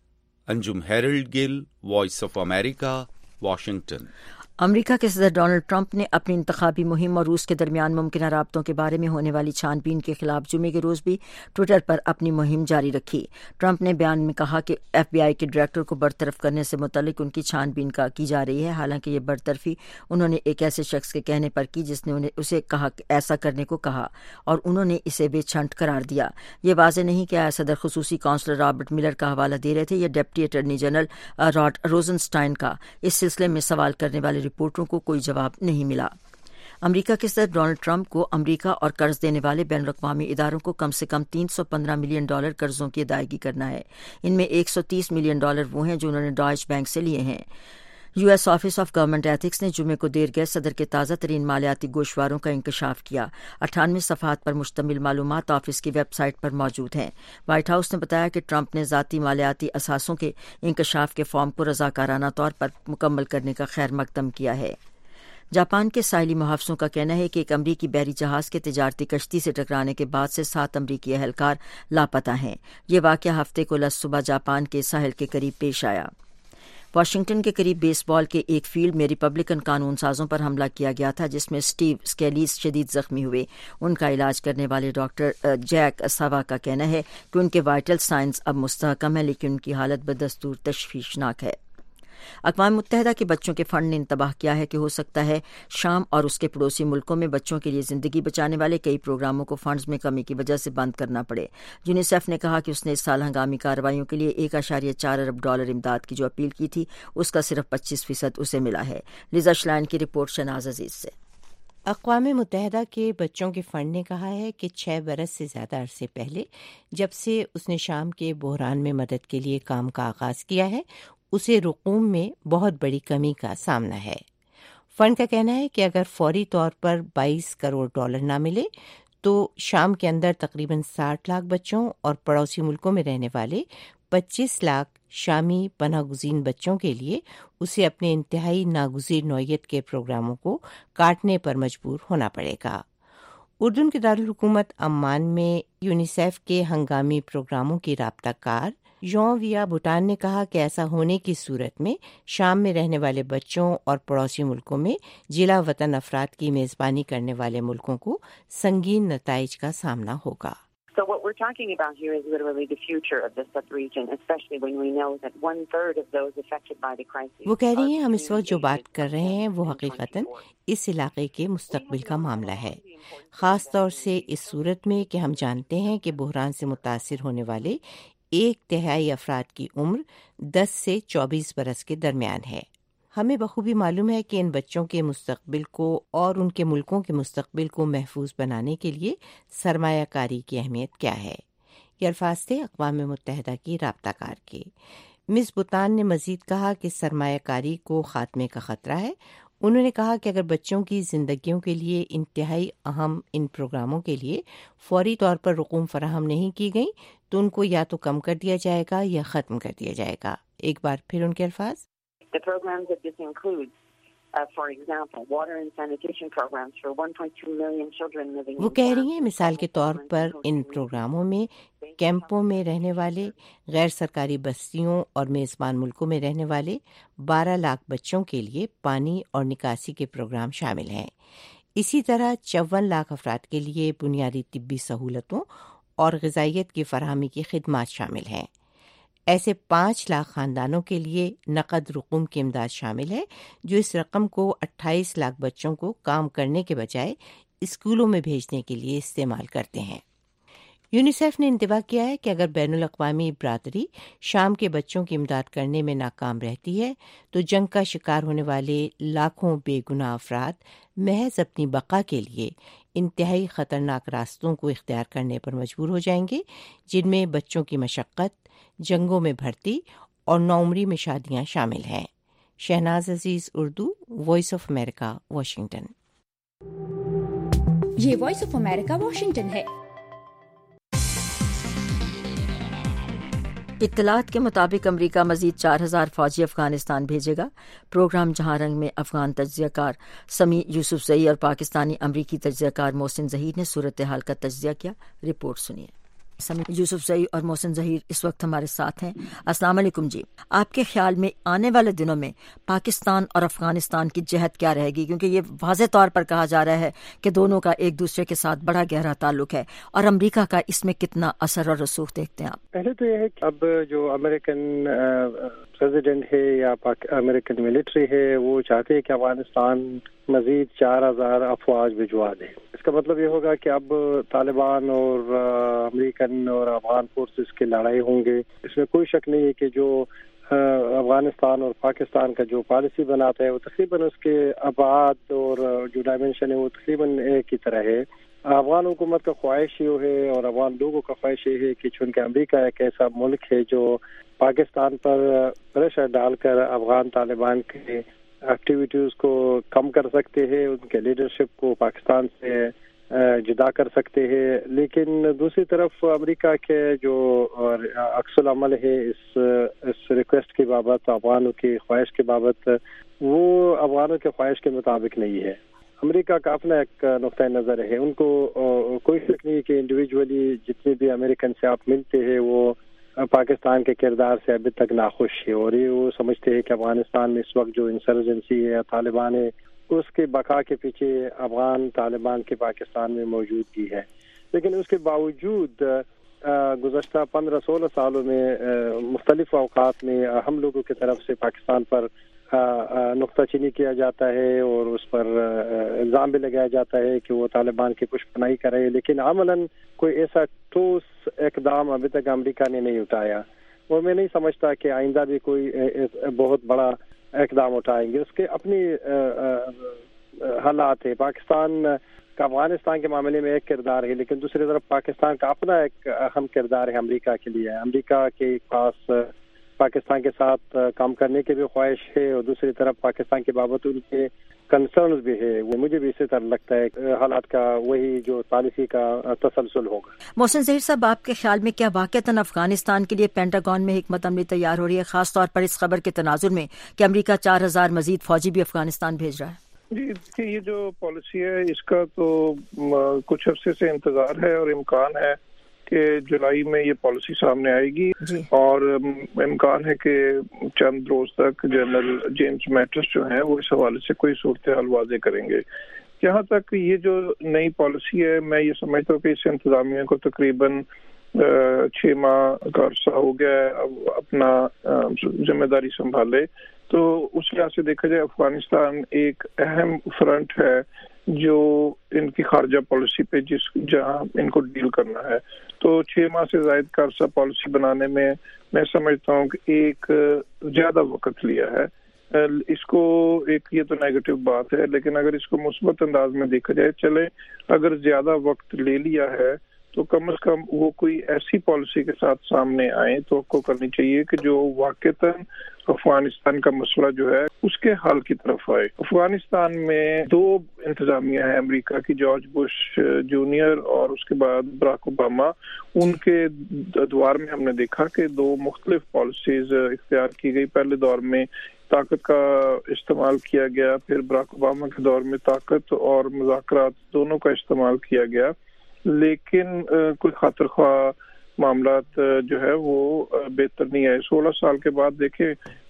Anjum Harold Gill, voice of America, Washington. امریکہ کے صدر ڈونلڈ ٹرمپ نے اپنی انتخابی مہم اور روس کے درمیان ممکنہ رابطوں کے بارے میں ہونے والی چھان بین کے خلاف جمعے کے روز بھی ٹویٹر پر اپنی مہم جاری رکھی۔ ٹرمپ نے بیان میں کہا کہ ایف بی آئی کے ڈائریکٹر کو برطرف کرنے سے متعلق ان کی چھان بین کا کی جا رہی ہے، حالانکہ یہ برطرفی انہوں نے ایک ایسے شخص کے کہنے پر کی جس نے انہیں اسے کہا ایسا کرنے کو کہا، اور انہوں نے اسے بے چھنٹ قرار دیا۔ یہ واضح نہیں کہ آیا صدر خصوصی کونسلر رابرٹ ملر کا حوالہ دے رہے تھے یا deputy attorney general Rod Rosenstein کا۔ اس سلسلے میں سوال کرنے والے رپورٹروں کو کوئی جواب نہیں ملا۔ امریکہ کے صدر ڈونلڈ ٹرمپ کو امریکہ اور قرض دینے والے بین الاقوامی اداروں کو کم سے کم تین سو پندرہ ملین ڈالر قرضوں کی ادائیگی کرنا ہے۔ ان میں ایک سو تیس ملین ڈالر وہ ہیں جو انہوں نے ڈائچ بینک سے لیے ہیں۔ U S office of government ethics نے جمعے کو دیر گئے صدر کے تازہ ترین مالیاتی گوشواروں کا انکشاف کیا۔ اٹھانوے صفحات پر مشتمل معلومات آفس کی ویب سائٹ پر موجود ہیں۔ وائٹ ہاؤس نے بتایا کہ ٹرمپ نے ذاتی مالیاتی اثاثوں کے انکشاف کے فارم کو رضاکارانہ طور پر مکمل کرنے کا خیر مقدم کیا ہے۔ جاپان کے ساحلی محافظوں کا کہنا ہے کہ ایک امریکی بحری جہاز کے تجارتی کشتی سے ٹکرانے کے بعد سے سات امریکی اہلکار لاپتہ ہیں۔ یہ واقعہ ہفتے کو لس صبح جاپان کے ساحل کے قریب پیش آیا۔ واشنگٹن کے قریب بیس بال کے ایک فیلڈ میں ریپبلکن قانون سازوں پر حملہ کیا گیا تھا جس میں اسٹیو اسکیلیز شدید زخمی ہوئے۔ ان کا علاج کرنے والے ڈاکٹر جیک ساوا کا کہنا ہے کہ ان کے وائٹل سائنز اب مستحکم ہے، لیکن ان کی حالت بدستور تشویشناک ہے۔ اقوام متحدہ کے بچوں کے فنڈ نے انتباہ کیا ہے کہ ہو سکتا ہے شام اور اس کے پڑوسی ملکوں میں بچوں کے لیے زندگی بچانے والے کئی پروگراموں کو فنڈز میں کمی کی وجہ سے بند کرنا پڑے۔ یونیسیف نے کہا کہ اس نے اس سال ہنگامی کارروائیوں کے لیے ایک اشاریہ چار ارب ڈالر امداد کی جو اپیل کی تھی اس کا صرف پچیس فیصد اسے ملا ہے۔ لیزا شلائن کی رپورٹ شناز عزیز سے۔ اقوام متحدہ کے بچوں کے فنڈ نے کہا ہے کہ چھ برس سے زیادہ عرصے پہلے جب سے اس نے شام کے بحران میں مدد کے لیے کام کا آغاز کیا ہے اسے رقوم میں بہت بڑی کمی کا سامنا ہے۔ فنڈ کا کہنا ہے کہ اگر فوری طور پر بائیس کروڑ ڈالر نہ ملے تو شام کے اندر تقریباً ساٹھ لاکھ بچوں اور پڑوسی ملکوں میں رہنے والے پچیس لاکھ شامی پناہ گزین بچوں کے لیے اسے اپنے انتہائی ناگزیر نوعیت کے پروگراموں کو کاٹنے پر مجبور ہونا پڑے گا۔ اردن کے دارالحکومت عمان میں یونیسیف کے ہنگامی پروگراموں کی رابطہ کار ژان ویا بوٹان نے کہا کہ ایسا ہونے کی صورت میں شام میں رہنے والے بچوں اور پڑوسی ملکوں میں جلا وطن افراد کی میزبانی کرنے والے ملکوں کو سنگین نتائج کا سامنا ہوگا۔ So what we're talking about here is literally the future of the sub-region, especially when we know that one-third of those affected by the crisis. وہ کہہ رہی ہیں ہم اس وقت جو بات کر رہے ہیں وہ حقیقتاً اس علاقے کے مستقبل کا معاملہ ہے، خاص طور سے اس صورت میں کہ ہم جانتے ہیں کہ بحران سے متاثر ہونے والے ایک تہائی افراد کی عمر دس سے چوبیس برس کے درمیان ہے۔ ہمیں بخوبی معلوم ہے کہ ان بچوں کے مستقبل کو اور ان کے ملکوں کے مستقبل کو محفوظ بنانے کے لیے سرمایہ کاری کی اہمیت کیا ہے۔ یہ الفاظ تھے اقوام متحدہ کی رابطہ کار کے۔ مس بوتان نے مزید کہا کہ سرمایہ کاری کو خاتمے کا خطرہ ہے۔ انہوں نے کہا کہ اگر بچوں کی زندگیوں کے لیے انتہائی اہم ان پروگراموں کے لیے فوری طور پر رقوم فراہم نہیں کی گئی تو ان کو یا تو کم کر دیا جائے گا یا ختم کر دیا جائے گا۔ ایک بار پھر ان کے الفاظ، The programs that this includes, uh, for example, water and sanitation programs for one point two million children living in وہ کہہ رہی ہیں مثال کے طور پر ان پروگراموں میں کیمپوں میں رہنے والے، غیر سرکاری بستیوں اور میزبان ملکوں میں رہنے والے بارہ لاکھ بچوں کے لیے پانی اور نکاسی کے پروگرام شامل ہیں۔ اسی طرح چون لاکھ افراد کے لیے بنیادی طبی سہولتوں اور غذائیت کی فراہمی کی خدمات شامل ہیں۔ ایسے پانچ لاکھ خاندانوں کے لیے نقد رقوم کی امداد شامل ہے جو اس رقم کو اٹھائیس لاکھ بچوں کو کام کرنے کے بجائے اسکولوں میں بھیجنے کے لیے استعمال کرتے ہیں۔ یونیسیف نے انتباہ کیا ہے کہ اگر بین الاقوامی برادری شام کے بچوں کی امداد کرنے میں ناکام رہتی ہے تو جنگ کا شکار ہونے والے لاکھوں بے گناہ افراد محض اپنی بقا کے لیے انتہائی خطرناک راستوں کو اختیار کرنے پر مجبور ہو جائیں گے، جن میں بچوں کی مشقت، جنگوں میں بھرتی اور نوعمری میں شادیاں شامل ہیں۔ Shehnaz Aziz, Urdu, voice of America, Washington. یہ وائس آف امریکہ واشنگٹن ہے۔ اطلاعات کے مطابق امریکہ مزید چار ہزار فوجی افغانستان بھیجے گا۔ پروگرام جہاں رنگ میں افغان تجزیہ کار سمیع یوسف زئی اور پاکستانی امریکی تجزیہ کار محسن ظہیر نے صورتحال کا تجزیہ کیا۔ رپورٹ سنیے۔ سمیع یوسف زئی اور محسن ظہیر اس وقت ہمارے ساتھ ہیں۔ السلام علیکم جی، آپ کے خیال میں آنے والے دنوں میں پاکستان اور افغانستان کی جہت کیا رہے گی؟ کیونکہ یہ واضح طور پر کہا جا رہا ہے کہ دونوں کا ایک دوسرے کے ساتھ بڑا گہرا تعلق ہے، اور امریکہ کا اس میں کتنا اثر اور رسوخ دیکھتے ہیں آپ؟ پہلے تو یہ ہے کہ اب جو امریکن پریزیڈنٹ ہے یا امریکن ملٹری ہے وہ چاہتے ہیں کہ افغانستان مزید چار ہزار افواج بھجوا دے۔ اس کا مطلب یہ ہوگا کہ اب طالبان اور امریکن اور افغان فورسز کی لڑائی ہوں گے۔ اس میں کوئی شک نہیں ہے کہ جو افغانستان اور پاکستان کا جو پالیسی بناتا ہے وہ تقریباً اس کے ابعاد اور جو ڈائمنشن ہے وہ تقریباً ایک ہی طرح ہے۔ افغان حکومت کا خواہش یہ ہے اور افغان لوگوں کا خواہش یہ ہے کہ چونکہ امریکہ ایک ایسا ملک ہے جو پاکستان پر پریشر ڈال کر افغان طالبان کے ایکٹیویٹیز کو کم کر سکتے ہیں، ان کے لیڈرشپ کو پاکستان سے جدا کر سکتے ہیں، لیکن دوسری طرف امریکہ کے جو عکس العمل ہے اس اس ریکویسٹ کی بابت، افغانوں کی خواہش کے بابت، وہ افغانوں کے خواہش کے مطابق نہیں ہے۔ امریکہ کا اپنا ایک نقطۂ نظر ہے، ان کو کوئی شک نہیں کہ انڈیویجولی جتنے بھی امریکن سے آپ ملتے ہیں وہ پاکستان کے کردار سے ابھی تک ناخوش ہے، اور یہ وہ سمجھتے ہیں کہ افغانستان میں اس وقت جو انسرجنسی ہے، طالبان ہے، اس کے بقا کے پیچھے افغان طالبان کے پاکستان میں موجودگی ہے۔ لیکن اس کے باوجود گزشتہ پندرہ سولہ سالوں میں مختلف اوقات میں ہم لوگوں کی طرف سے پاکستان پر نقطہ چینی کیا جاتا ہے اور اس پر الزام بھی لگایا جاتا ہے کہ وہ طالبان کی پشت پناہی کر رہے ہیں، لیکن عملاً کوئی ایسا ٹھوس اقدام ابھی تک امریکہ نے نہیں اٹھایا، اور میں نہیں سمجھتا کہ آئندہ بھی کوئی بہت بڑا اقدام اٹھائیں گے۔ اس کے اپنی حالات ہے۔ پاکستان کا افغانستان کے معاملے میں ایک کردار ہے، لیکن دوسری طرف پاکستان کا اپنا ایک اہم کردار ہے امریکہ کے لیے۔ امریکہ کے پاس پاکستان کے ساتھ کام کرنے کی بھی خواہش ہے، اور دوسری طرف پاکستان کے بابت ان کے کنسرنز بھی ہے۔ وہ مجھے بھی اسی طرح لگتا ہے حالات کا وہی جو پالیسی کا تسلسل ہوگا۔ محسن ظہیر صاحب، آپ کے خیال میں کیا واقعتاً افغانستان کے لیے پینٹاگون میں حکمت عملی تیار ہو رہی ہے، خاص طور پر اس خبر کے تناظر میں کہ امریکہ چار ہزار مزید فوجی بھی افغانستان بھیج رہا ہے؟ جی دیکھیے، یہ جو پالیسی ہے اس کا تو کچھ عرصے سے انتظار ہے اور امکان ہے کہ جولائی میں یہ پالیسی سامنے آئے گی، اور امکان ہے کہ چند روز تک جنرل جیمز میٹس جو ہیں وہ اس حوالے سے کوئی صورتحال واضح کریں گے۔ جہاں تک یہ جو نئی پالیسی ہے، میں یہ سمجھتا ہوں کہ اس انتظامیہ کو تقریباً چھ ماہ کا عرصہ ہو گیا ہے اب اپنا ذمہ داری سنبھالے، تو اس لحاظ سے دیکھا جائے افغانستان ایک اہم فرنٹ ہے جو ان کی خارجہ پالیسی پہ جس جہاں ان کو ڈیل کرنا ہے۔ تو چھ ماہ سے زائد کا عرصہ پالیسی بنانے میں میں سمجھتا ہوں کہ ایک زیادہ وقت لیا ہے۔ اس کو ایک یہ تو نیگیٹو بات ہے، لیکن اگر اس کو مثبت انداز میں دیکھا جائے، چلے اگر زیادہ وقت لے لیا ہے تو کم از کم وہ کوئی ایسی پالیسی کے ساتھ سامنے آئے تو کو کرنی چاہیے کہ جو واقعتاً افغانستان کا مسئلہ جو ہے اس کے حل کی طرف آئے۔ افغانستان میں دو انتظامیہ ہیں امریکہ کی، جارج بش جونیئر اور اس کے بعد براک اوباما۔ ان کے ادوار میں ہم نے دیکھا کہ دو مختلف پالیسیز اختیار کی گئی۔ پہلے دور میں طاقت کا استعمال کیا گیا، پھر براک اوباما کے دور میں طاقت اور مذاکرات دونوں کا استعمال کیا گیا، لیکن کوئی خاطر خواہ معاملات جو ہے وہ بہتر نہیں آئے۔ سولہ سال کے بعد دیکھیں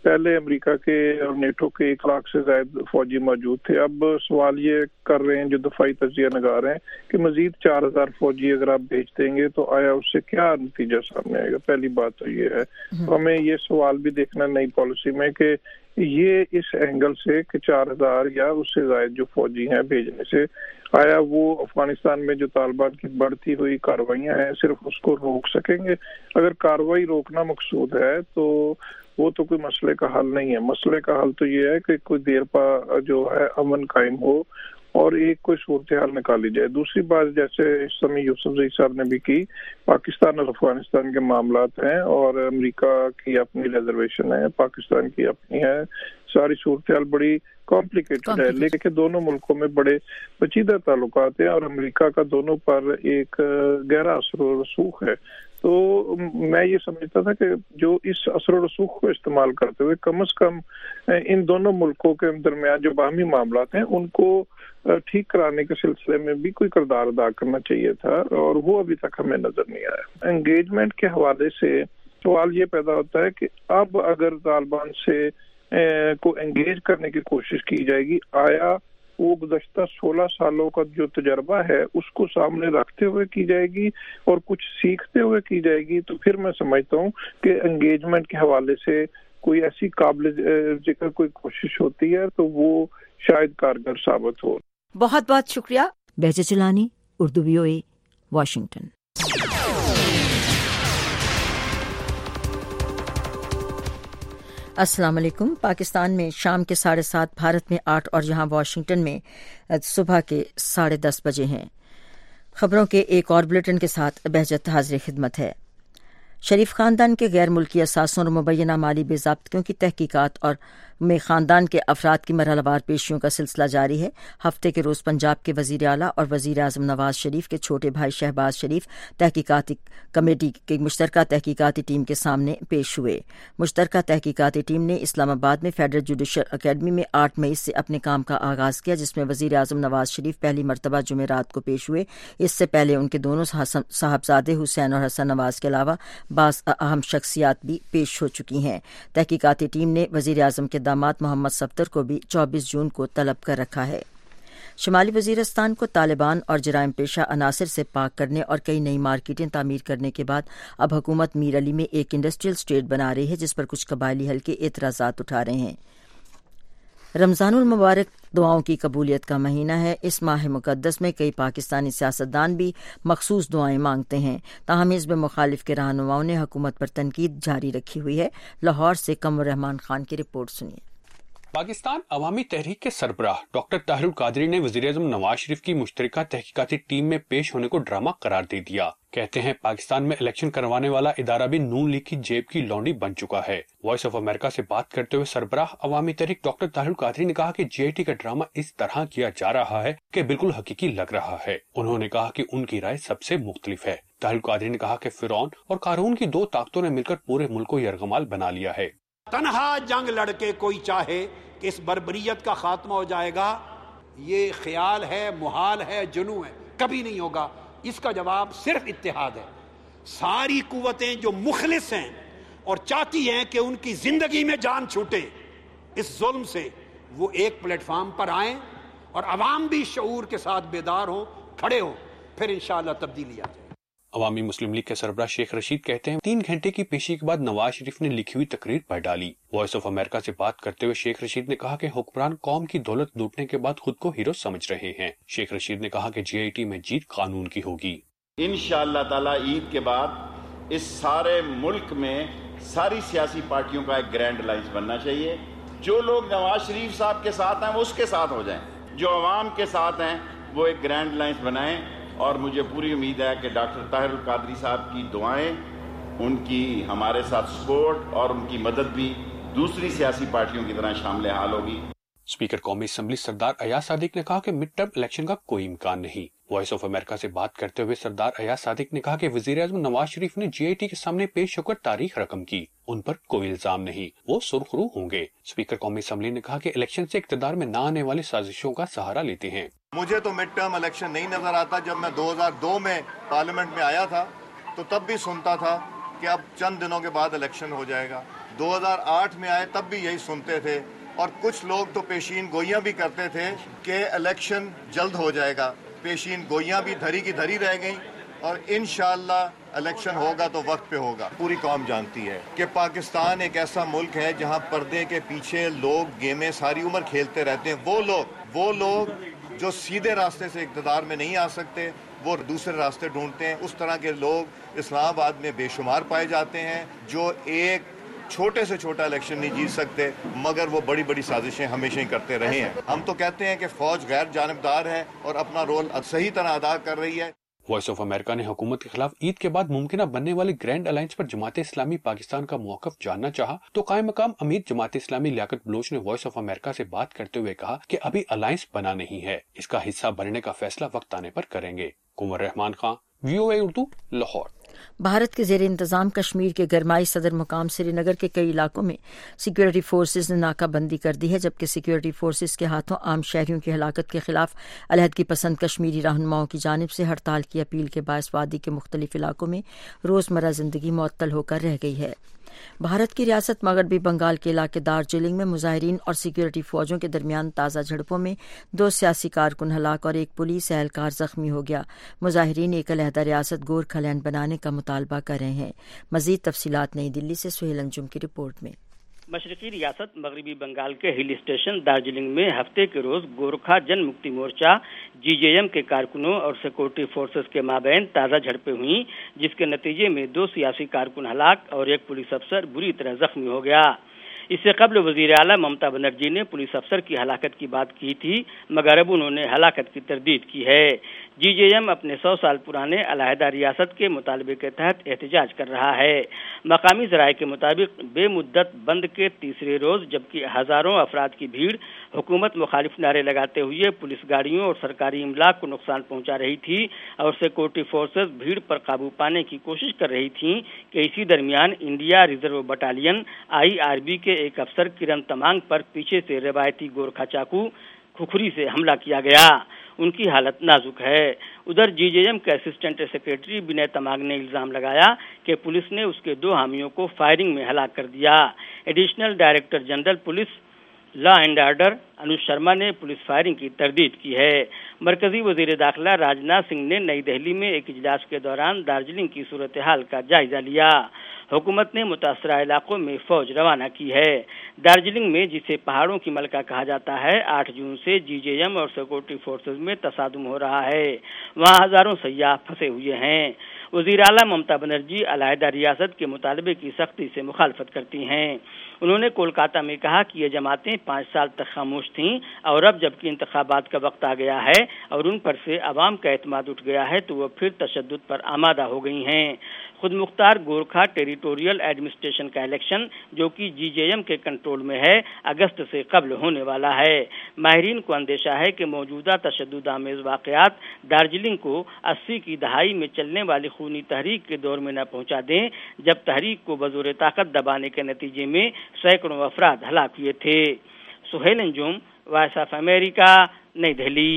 پہلے امریکہ کے اور نیٹو کے ایک لاکھ سے زائد فوجی موجود تھے. اب سوال یہ کر رہے ہیں جو دفاعی تجزیہ نگار ہیں کہ مزید چار ہزار فوجی اگر آپ بھیج دیں گے تو آیا اس سے کیا نتیجہ سامنے آئے گا. پہلی بات تو یہ ہے. ہمیں یہ سوال بھی دیکھنا نئی پالیسی میں کہ یہ اس اینگل سے کہ چار ہزار یا اس سے زائد جو فوجی ہیں بھیجنے سے آیا وہ افغانستان میں جو طالبان کی بڑھتی ہوئی کارروائیاں ہیں صرف اس کو روک سکیں گے. اگر کارروائی روکنا مقصود ہے تو وہ تو کوئی مسئلے کا حل نہیں ہے. مسئلے کا حل تو یہ ہے کہ کوئی دیر پا جو ہے امن قائم ہو اور ایک کوئی صورتحال نکالی جائے. دوسری بات جیسے سمی یوسف زئی صاحب نے بھی کی, پاکستان اور افغانستان کے معاملات ہیں اور امریکہ کی اپنی ریزرویشن ہے, پاکستان کی اپنی ہے. ساری صورتحال بڑی کمپلیکیٹڈ ہے, لیکن دونوں ملکوں میں بڑے پیچیدہ تعلقات ہیں اور امریکہ کا دونوں پر ایک گہرا اثر و رسوخ ہے. تو میں یہ سمجھتا تھا کہ جو اس اثر و رسوخ کو استعمال کرتے ہوئے کم از کم ان دونوں ملکوں کے درمیان جو باہمی معاملات ہیں ان کو ٹھیک کرانے کے سلسلے میں بھی کوئی کردار ادا کرنا چاہیے تھا, اور وہ ابھی تک ہمیں نظر نہیں آیا. انگیجمنٹ کے حوالے سے سوال یہ پیدا ہوتا ہے کہ اب اگر طالبان سے کو انگیج کرنے کی کوشش کی جائے گی, آیا وہ گزشتہ سولہ سالوں کا جو تجربہ ہے اس کو سامنے رکھتے ہوئے کی جائے گی اور کچھ سیکھتے ہوئے کی جائے گی, تو پھر میں سمجھتا ہوں کہ انگیجمنٹ کے حوالے سے کوئی ایسی قابل ذکر کوئی کوشش ہوتی ہے تو وہ شاید کارگر ثابت ہو. بہت بہت شکریہ. Behjat Jilani, Urdu V O A, Washington. السلام علیکم. پاکستان میں شام کے ساڑھے سات, بھارت میں آٹھ اور یہاں واشنگٹن میں صبح کے ساڑھے دس بجے ہیں. خبروں کے ایک اور بلیٹن کے ساتھ بہجت حاضر خدمت ہے. شریف خاندان کے غیر ملکی اثاثوں اور مبینہ مالی بے ضابطگیوں کی تحقیقات اور میں خاندان کے افراد کی مرحلہ وار پیشیوں کا سلسلہ جاری ہے. ہفتے کے روز پنجاب کے وزیر اعلیٰ اور وزیر اعظم نواز شریف کے چھوٹے بھائی شہباز شریف تحقیقاتی کمیٹی کی مشترکہ تحقیقاتی ٹیم کے سامنے پیش ہوئے. مشترکہ تحقیقاتی ٹیم نے اسلام آباد میں فیڈرل جوڈیشل اکیڈمی میں آٹھ مئی سے اپنے کام کا آغاز کیا, جس میں وزیر اعظم نواز شریف پہلی مرتبہ جمعرات کو پیش ہوئے. اس سے پہلے ان کے دونوں صاحبزادے حسین اور حسن نواز کے علاوہ بعض اہم شخصیات بھی پیش ہو چکی ہیں. تحقیقاتی ٹیم نے وزیر اعظم کے داماد محمد صفدر کو بھی چوبیس جون کو طلب کر رکھا ہے. شمالی وزیرستان کو طالبان اور جرائم پیشہ عناصر سے پاک کرنے اور کئی نئی مارکیٹیں تعمیر کرنے کے بعد اب حکومت میر علی میں ایک انڈسٹریل اسٹیٹ بنا رہی ہے, جس پر کچھ قبائلی حلقے اعتراضات اٹھا رہے ہیں. رمضان المبارک دعاؤں کی قبولیت کا مہینہ ہے. اس ماہ مقدس میں کئی پاکستانی سیاستدان بھی مخصوص دعائیں مانگتے ہیں. تاہم حزب مخالف کے رہنماؤں نے حکومت پر تنقید جاری رکھی ہوئی ہے. لاہور سے قمر رحمان خان کی رپورٹ سنیے. پاکستان عوامی تحریک کے سربراہ ڈاکٹر طاہر القادری نے وزیراعظم نواز شریف کی مشترکہ تحقیقاتی ٹیم میں پیش ہونے کو ڈرامہ قرار دے دیا. کہتے ہیں پاکستان میں الیکشن کروانے والا ادارہ بھی نون لیگ کی جیب کی لونڈی بن چکا ہے. وائس آف امریکہ سے بات کرتے ہوئے سربراہ عوامی تحریک ڈاکٹر طاہر القادری نے کہا کہ جے آئی ٹی کا ڈرامہ اس طرح کیا جا رہا ہے کہ بالکل حقیقی لگ رہا ہے. انہوں نے کہا کہ ان کی رائے سب سے مختلف ہے. طاہر القادری نے کہا کہ فرعون اور قارون کی دو طاقتوں نے مل کر پورے ملک کو یرغمال بنا لیا ہے. تنہا جنگ لڑ کے کوئی چاہے کہ اس بربریت کا خاتمہ ہو جائے گا, یہ خیال ہے, محال ہے, جنوں ہے, کبھی نہیں ہوگا. اس کا جواب صرف اتحاد ہے. ساری قوتیں جو مخلص ہیں اور چاہتی ہیں کہ ان کی زندگی میں جان چھوٹے اس ظلم سے, وہ ایک پلیٹ فارم پر آئیں اور عوام بھی شعور کے ساتھ بیدار ہوں, کھڑے ہوں, پھر انشاءاللہ تبدیلی آ جائے. عوامی مسلم لیگ کے سربراہ شیخ رشید کہتے ہیں تین گھنٹے کی پیشی کے بعد نواز شریف نے لکھی ہوئی تقریر پڑھ ڈالی. وائس آف امریکہ سے بات کرتے ہوئے شیخ رشید نے کہا کہ حکمران قوم کی دولت لوٹنے کے بعد خود کو ہیرو سمجھ رہے ہیں. شیخ رشید نے کہا کہ جے آئی ٹی میں جیت قانون کی ہوگی. انشاءاللہ تعالی عید کے بعد اس سارے ملک میں ساری سیاسی پارٹیوں کا ایک گرینڈ الائنس بننا چاہیے. جو لوگ نواز شریف صاحب کے ساتھ ہیں وہ اس کے ساتھ ہو جائیں, جو عوام کے ساتھ ہیں وہ ایک گرینڈ الائنس بنائیں. اور مجھے پوری امید ہے کہ ڈاکٹر طاہر القادری صاحب کی دعائیں, ان کی ہمارے ساتھ سپورٹ اور ان کی مدد بھی دوسری سیاسی پارٹیوں کی طرح شامل حال ہوگی. اسپیکر قومی اسمبلی سردار ایاز صادق نے کہا کہ مڈ ٹرم الیکشن کا کوئی امکان نہیں. وائس آف امریکہ سے بات کرتے ہوئے سردار ایاز صادق نے کہا کہ وزیر اعظم نواز شریف نے جے آئی ٹی کے سامنے پیش ہو کر تاریخ رقم کی, ان پر کوئی الزام نہیں, وہ سرخرو ہوں گے. اسپیکر قومی اسمبلی نے کہا کہ الیکشن سے اقتدار میں نہ آنے والی سازشوں کا سہارا لیتے ہیں. مجھے تو مڈ ٹرم الیکشن نہیں نظر آتا. جب میں دو ہزار دو میں پارلیمنٹ میں آیا تھا تو تب بھی سنتا تھا کہ اب چند دنوں کے بعد الیکشن ہو جائے گا. دو ہزار آٹھ میں آئے تب بھی یہی سنتے تھے، اور کچھ لوگ تو پیشین گوئیاں بھی کرتے تھے کہ الیکشن جلد ہو جائے گا. پیشین گوئیاں بھی دھری کی دھری رہ گئیں، اور انشاءاللہ الیکشن ہوگا تو وقت پہ ہوگا. پوری قوم جانتی ہے کہ پاکستان ایک ایسا ملک ہے جہاں پردے کے پیچھے لوگ گیمیں ساری عمر کھیلتے رہتے ہیں. وہ لوگ وہ لوگ جو سیدھے راستے سے اقتدار میں نہیں آ سکتے، وہ دوسرے راستے ڈھونڈتے ہیں. اس طرح کے لوگ اسلام آباد میں بے شمار پائے جاتے ہیں، جو ایک چھوٹے سے چھوٹا الیکشن نہیں جیت سکتے، مگر وہ بڑی بڑی سازشیں ہمیشہ ہی کرتے رہے ہیں. ہم تو کہتے ہیں کہ فوج غیر جانبدار ہے اور اپنا رول صحیح طرح ادا کر رہی ہے. وائس آف امریکہ نے حکومت کے خلاف عید کے بعد ممکنہ بننے والے گرینڈ الائنس پر جماعت اسلامی پاکستان کا موقف جاننا چاہا تو قائم مقام امیر جماعت اسلامی لیاقت بلوچ نے وائس آف امریکہ سے بات کرتے ہوئے کہا کہ ابھی الائنس بنا نہیں ہے، اس کا حصہ بننے کا فیصلہ وقت آنے پر کریں گے. کنور رحمان خان، وی او اے اردو، لاہور. بھارت کے زیر انتظام کشمیر کے گرمائی صدر مقام سری نگر کے کئی علاقوں میں سیکورٹی فورسز نے ناکہ بندی کر دی ہے، جبکہ سیکورٹی فورسز کے ہاتھوں عام شہریوں کی ہلاکت کے خلاف علیحدگی پسند کشمیری رہنماؤں کی جانب سے ہڑتال کی اپیل کے باعث وادی کے مختلف علاقوں میں روزمرہ زندگی معطل ہو کر رہ گئی ہے. بھارت کی ریاست مغربی بنگال کے علاقے دارجلنگ میں مظاہرین اور سیکورٹی فوجوں کے درمیان تازہ جھڑپوں میں دو سیاسی کارکن ہلاک اور ایک پولیس اہلکار زخمی ہو گیا. مظاہرین ایک علیحدہ ریاست گورکھا لینڈ بنانے کا مطالبہ کر رہے ہیں. مزید تفصیلات نئی دلی سے سہیل انجم کی رپورٹ میں. مشرقی ریاست مغربی بنگال کے ہل اسٹیشن دارجلنگ میں ہفتے کے روز گورکھا جن مکتی مورچہ جی جے ایم کے کارکنوں اور سیکورٹی فورسز کے مابین تازہ جھڑپیں ہوئیں، جس کے نتیجے میں دو سیاسی کارکن ہلاک اور ایک پولیس افسر بری طرح زخمی ہو گیا. اس سے قبل وزیر اعلیٰ ممتا بنرجی نے پولیس افسر کی ہلاکت کی بات کی تھی، مگر اب انہوں نے ہلاکت کی تردید کی ہے. جی جے ایم اپنے سو سال پرانے علیحدہ ریاست کے مطالبے کے تحت احتجاج کر رہا ہے. مقامی ذرائع کے مطابق بے مدت بند کے تیسرے روز جبکہ ہزاروں افراد کی بھیڑ حکومت مخالف نعرے لگاتے ہوئے پولیس گاڑیوں اور سرکاری املاک کو نقصان پہنچا رہی تھی اور سیکورٹی فورسز بھیڑ پر قابو پانے کی کوشش کر رہی تھیں کہ اسی درمیان India reserve battalion I R B کے ایک افسر کرن تمانگ پر پیچھے سے روایتی گورکھا چاقو کھکھری سے حملہ کیا گیا. ان کی حالت نازک ہے. ادھر جی جے ایم کے اسسٹنٹ سیکریٹری بنے تمانگ نے الزام لگایا کہ پولیس نے اس کے دو حامیوں کو فائرنگ میں ہلاک کر دیا. Additional director general police law and order Anuj Sharma نے پولیس فائرنگ کی تردید کی ہے. مرکزی وزیر داخلہ راجناتھ سنگھ نے نئی دہلی میں ایک اجلاس کے دوران دارجلنگ کی صورتحال کا جائزہ لیا. حکومت نے متاثرہ علاقوں میں فوج روانہ کی ہے. دارجلنگ میں جسے پہاڑوں کی ملکہ کہا جاتا ہے، آٹھ جون سے جی جے ایم اور سیکورٹی فورسز میں تصادم ہو رہا ہے. وہاں ہزاروں سیاح پھنسے ہوئے ہیں. وزیر اعلیٰ ممتا بنرجی علیحدہ ریاست کے مطالبے کی سختی سے مخالفت کرتی ہیں. انہوں نے کولکاتہ میں کہا کہ یہ جماعتیں پانچ سال تک خاموش تھیں اور اب جبکہ انتخابات کا وقت آ گیا ہے اور ان پر سے عوام کا اعتماد اٹھ گیا ہے تو وہ پھر تشدد پر آمادہ ہو گئی ہیں. خود مختار گورکھا ٹیریٹوریل ایڈمنسٹریشن کا الیکشن جو کہ جی جے ایم کے کنٹرول میں ہے اگست سے قبل ہونے والا ہے. ماہرین کو اندیشہ ہے کہ موجودہ تشدد آمیز واقعات دارجلنگ کو اسی کی دہائی میں چلنے والی خونی تحریک کے دور میں نہ پہنچا دیں جب تحریک کو بزور طاقت دبانے کے نتیجے میں سینکڑوں افراد ہلاک ہوئے تھے. Sohail Anjum, voice of America, New Delhi.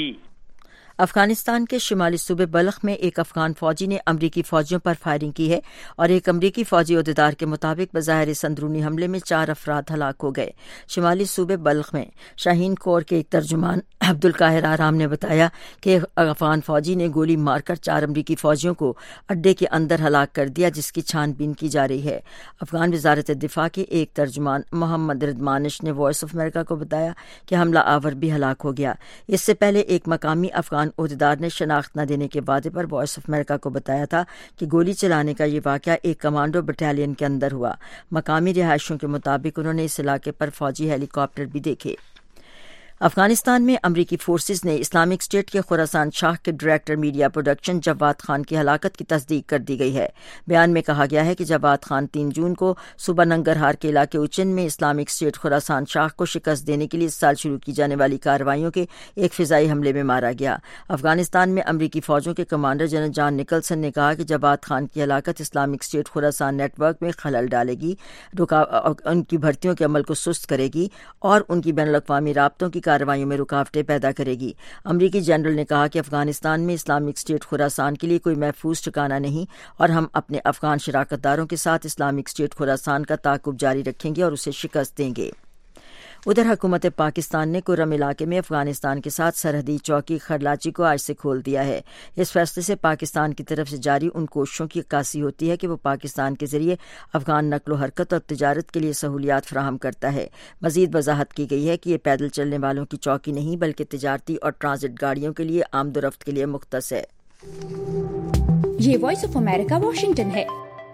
Afghanistan کے شمالی صوبے بلخ میں ایک افغان فوجی نے امریکی فوجیوں پر فائرنگ کی ہے اور ایک امریکی فوجی عہدیدار کے مطابق بظاہر اس اندرونی حملے میں چار افراد ہلاک ہو گئے. شمالی صوبے بلخ میں شاہین کور کے ایک ترجمان عبدالقاہر آرام نے بتایا کہ ایک افغان فوجی نے گولی مار کر چار امریکی فوجیوں کو اڈے کے اندر ہلاک کر دیا، جس کی چھان بین کی جا رہی ہے. افغان وزارت دفاع کے ایک ترجمان محمد ردمانش نے وائس آف امریکہ کو بتایا کہ حملہ آور بھی ہلاک ہو گیا. اس سے پہلے ایک مقامی افغان عہدیدار نے شناخت نہ دینے کے وعدے پر وائس آف امریکہ کو بتایا تھا کہ گولی چلانے کا یہ واقعہ ایک کمانڈو بٹالین کے اندر ہوا. مقامی رہائشیوں کے مطابق انہوں نے اس علاقے پر فوجی ہیلی کاپٹر بھی دیکھے. افغانستان میں امریکی فورسز نے اسلامک اسٹیٹ کے خراسان شاہ کے director media production Jawad Khan کی ہلاکت کی تصدیق کر دی گئی ہے. بیان میں کہا گیا ہے کہ جواد خان تین جون کو صوبہ ننگرہار کے علاقے اچن میں اسلامک اسٹیٹ خراسان شاہ کو شکست دینے کے لیے اس سال شروع کی جانے والی کارروائیوں کے ایک فضائی حملے میں مارا گیا. افغانستان میں امریکی فوجوں کے کمانڈر جنرل جان نکلسن نے کہا کہ جواد خان کی ہلاکت Islamic State Khorasan network میں خلل ڈالے گی، ان کی بھرتیوں کے عمل کو سست کرے گی اور ان کی بین الاقوامی رابطوں کی कार्रवाइयों में रुकावटें पैदा करेगी। अमरीकी जनरल ने कहा कि अफगानिस्तान में इस्लामिक स्टेट खुरासान के लिए कोई महफूज ठिकाना नहीं और हम अपने अफगान शराकतदारों के साथ इस्लामिक स्टेट खुरासान का ताक़ुब जारी रखेंगे और उसे शिकस्त देंगे। उधर हुकूमत पाकिस्तान ने कुर्रम इलाके में अफगानिस्तान के साथ सरहदी चौकी खरलाची को आज से खोल दिया है। इस फैसले से पाकिस्तान की तरफ से जारी उन कोशिशों की अक्कासी होती है कि वो पाकिस्तान के जरिए अफगान नकलो हरकत और तिजारत के लिए सहूलियात फराहम करता है। मजीद वजाहत की गई है कि ये पैदल चलने वालों की चौकी नहीं बल्कि तिजारती और ट्रांजिट गाड़ियों के लिए आमदोरफ्त के लिए मुख्तस है। ये वॉइस ऑफ अमेरिका वाशिंगटन है।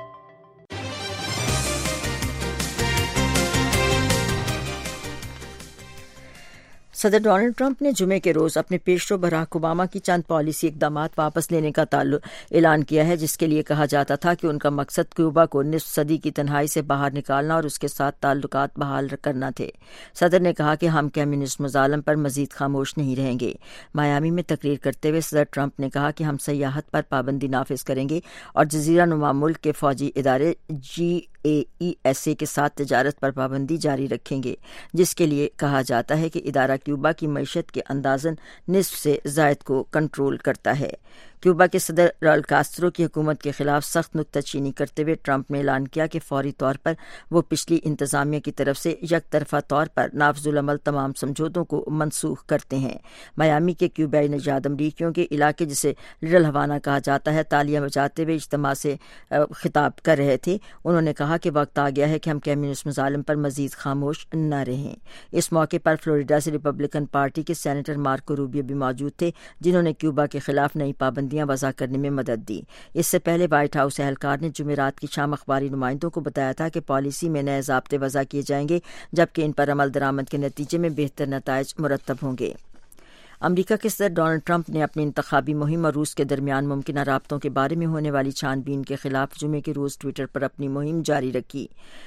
सदर डोनाल्ड ट्रंप ने जुमे के रोज अपने पेशरो बराक ओबामा की चंद पॉलिसी इकदामात वापस लेने का ऐलान किया है, जिसके लिए कहा जाता था कि उनका मकसद क्यूबा को निस्फ सदी की तन्हाई से बाहर निकालना और उसके साथ ताल्लुकात बहाल करना थे। सदर ने कहा कि हम कम्युनिस्ट मुजालम पर मजीद खामोश नहीं रहेंगे। मायामी में तकरीर करते हुए सदर ट्रंप ने कहा कि हम सयाहत पर पाबंदी नाफिज करेंगे और जजीरा नुमा मुल्क के फौजी इदारे जी ए ई एस ए के साथ तिजारत पर पाबंदी जारी रखेंगे, जिसके लिए कहा जाता है कि इदारा क्यूबा की मईशत के अंदाजन निस्फ से ज़ायद को कंट्रोल करता है। क्यूबा के सदर राउल कास्त्रो की हुकूमत के खिलाफ सख्त नुक्ताचीनी करते हुए ट्रंप ने ऐलान किया कि फौरी तौर पर वो पिछली इंतजामिया की तरफ से एक तरफा तौर पर नाफजुल अमल तमाम समझौतों को मनसूख करते हैं। मायामी के क्यूबाई नजाद अमरीकियों के इलाके जिसे लिटल हवाना कहा जाता है तालियां बजाते हुए इज्तिमा से खिताब कर रहे थे। उन्होंने कहा कि वक्त आ गया है कि हम कम्युनिस्ट मुजालिम पर मजीद खामोश न रहें। इस मौके पर फ्लोरिडा से रिपब्लिकन पार्टी के सेनेटर मार्को रूबियो भी मौजूद थे, जिन्होंने क्यूबा के खिलाफ नई पाबंदी वज़ा करने में मदद दी। इससे पहले व्हाइट हाउस एहलकार ने जुमेरात की शाम अखबारी नुमाइंदों को बताया था कि पॉलिसी में नए ज़ाब्ते वज़ा किए जाएंगे, जबकि इन पर अमल दरामद के नतीजे में बेहतर नताइज मुरतब होंगे। अमरीका के सदर डोनाल्ड ट्रंप ने अपनी इंतखाबी मुहिम और रूस के दरमियान मुमकिन राब्तों के बारे में होने वाली छानबीन के खिलाफ जुमे के रोज़ ट्विटर पर अपनी मुहिम जारी रखी।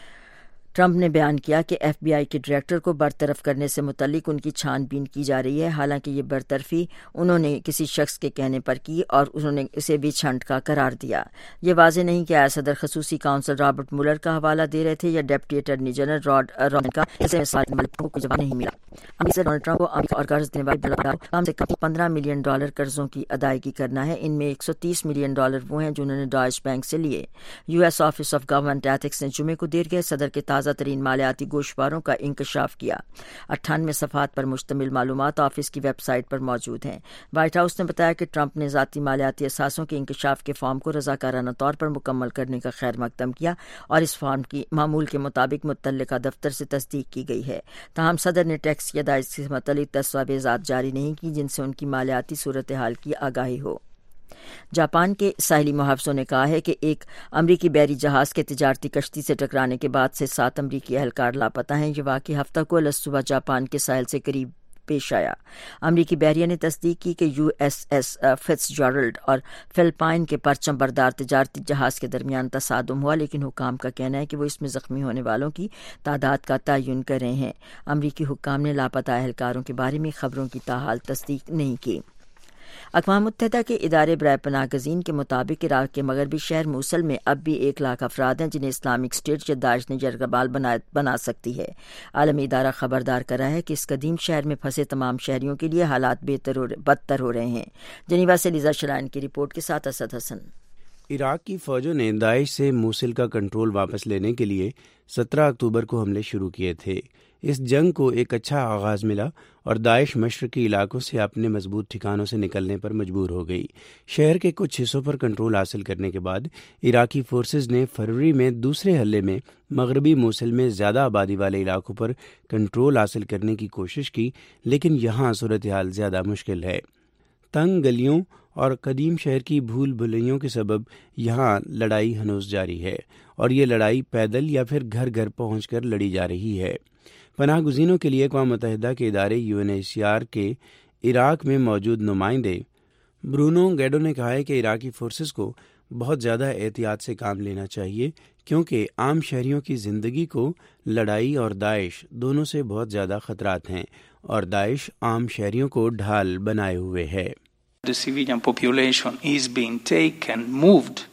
ट्रंप ने बयान किया कि एफ बी आई के डायरेक्टर को बरतरफ करने से मुतल्लिक उनकी छानबीन की जा रही है। हालांकि ये बरतरफी उन्होंने किसी शख्स के कहने पर की और उन्होंने इसे भी छंट का करार दिया। ये वाज़ेह नहीं कि आया सदर खसूसी काउंसिल रॉबर्ट मुलर का हवाला दे रहे थे या डिप्टी अटॉर्नी जनरल रॉड रॉन का, इसे को कोई जवाब नहीं मिला। अमरीका डोनाल्ड ट्रंप को अमरीका और कर्ज देने वाले कम से कम पंद्रह मिलियन डॉलर कर्जों की अदायगी करना है। इनमें एक सौ तीस मिलियन डॉलर वो हैं जो उन्होंने डॉयच बैंक से लिए। US office of government ethics ने जुमे को देर गए सदर के ताज़ा तरीन मालियाती गोशवारों का इंकशाफ किया। अट्ठानवे सफ़ात पर मुश्तमिल मालूमात ऑफिस की वेबसाइट पर मौजूद हैं। व्हाइट हाउस ने बताया कि ट्रंप ने ज़ाती मालियाती असासों के इंकशाफ के फॉर्म को रज़ाकाराना तौर पर मुकम्मल करने का खैर मकदम किया और इस फॉर्म की मामूल के मुताबिक मुतल्लिका दफ्तर से तस्दीक की गई है। ताहम सदर ने टैक्स की अदायगी से मुतल्लिक दस्तावेज़ात जारी नहीं की जिनसे उनकी मालियाती सूरत हाल की आगाही हो। जापान के साहिली मुहाफ़िज़ों ने कहा है कि एक अमरीकी बहरी जहाज़ के तिजारती कश्ती से टकराने के बाद से सात अमरीकी एहलकार लापता हैं। ये वाक़या हफ्ता को अलग सुबह जापान के साहिल से करीब पेश आया। अमरीकी बहरिया ने तस्दीक की कि यू एस एस फिट्जजेराल्ड और फिलिपाइन के परचम बरदार तिजारती जहाज़ के दरमियान तसादुम हुआ, लेकिन हुकाम का कहना है कि वो इसमें ज़ख्मी होने वालों की तादाद का तयन कर रहे हैं। अमरीकी हुकाम ने लापता एहलकारों के बारे में खबरों की ताहाल तस्दीक नहीं की। अक़वाम मुत्तहिदा के इदारे बराए पनाहगज़ीन के मुताबिक इराक़ के मगरबी शहर मूसल में अब भी एक लाख अफराद हैं जिन्हें इस्लामिक स्टेट या दाइश ने यरगबाल बना बना सकती है। आलमी इदारा खबरदार कर रहा है कि इस कदीम शहर में फंसे तमाम शहरियों के लिए हालात बेहतर हो बदतर हो रहे हैं। जनीवा से लिजा शलाइन की रिपोर्ट के साथ असद हसन। इराक़ की फ़ौजों ने दाइश से मूसल का कंट्रोल वापस लेने के लिए सत्रह अक्टूबर को हमले शुरू किए थे। इस जंग को एक अच्छा आगाज़ मिला और दाइश मशरक़ी इलाकों से अपने मजबूत ठिकानों से निकलने पर मजबूर हो गई। शहर के कुछ हिस्सों पर कंट्रोल हासिल करने के बाद इराकी फोर्सेज ने फरवरी में दूसरे हल्ले में मगरबी मूसल में ज़्यादा आबादी वाले इलाकों पर कंट्रोल हासिल करने की कोशिश की, लेकिन यहाँ सूरत हाल ज़्यादा मुश्किल है। तंग गलियों और कदीम शहर की भूल भुलैयों के सबब यहाँ लड़ाई हनूस जारी है और ये लड़ाई पैदल या फिर घर घर पहुँच कर लड़ी जा रही है। पनाह गुज़ीनों के लिए अक़वाम मुत्तहिदा के इदारे U N H C R के इराक़ में मौजूद नुमाइंदे ब्रूनो गैडो ने कहा है कि इराकी फोर्सेस को बहुत ज़्यादा एहतियात से काम लेना चाहिए, क्योंकि आम शहरियों की ज़िंदगी को लड़ाई और दाइश दोनों से बहुत ज़्यादा ख़तरात हैं और दाइश आम शहरियों को ढाल बनाए हुए है। The civilian population is being taken, moved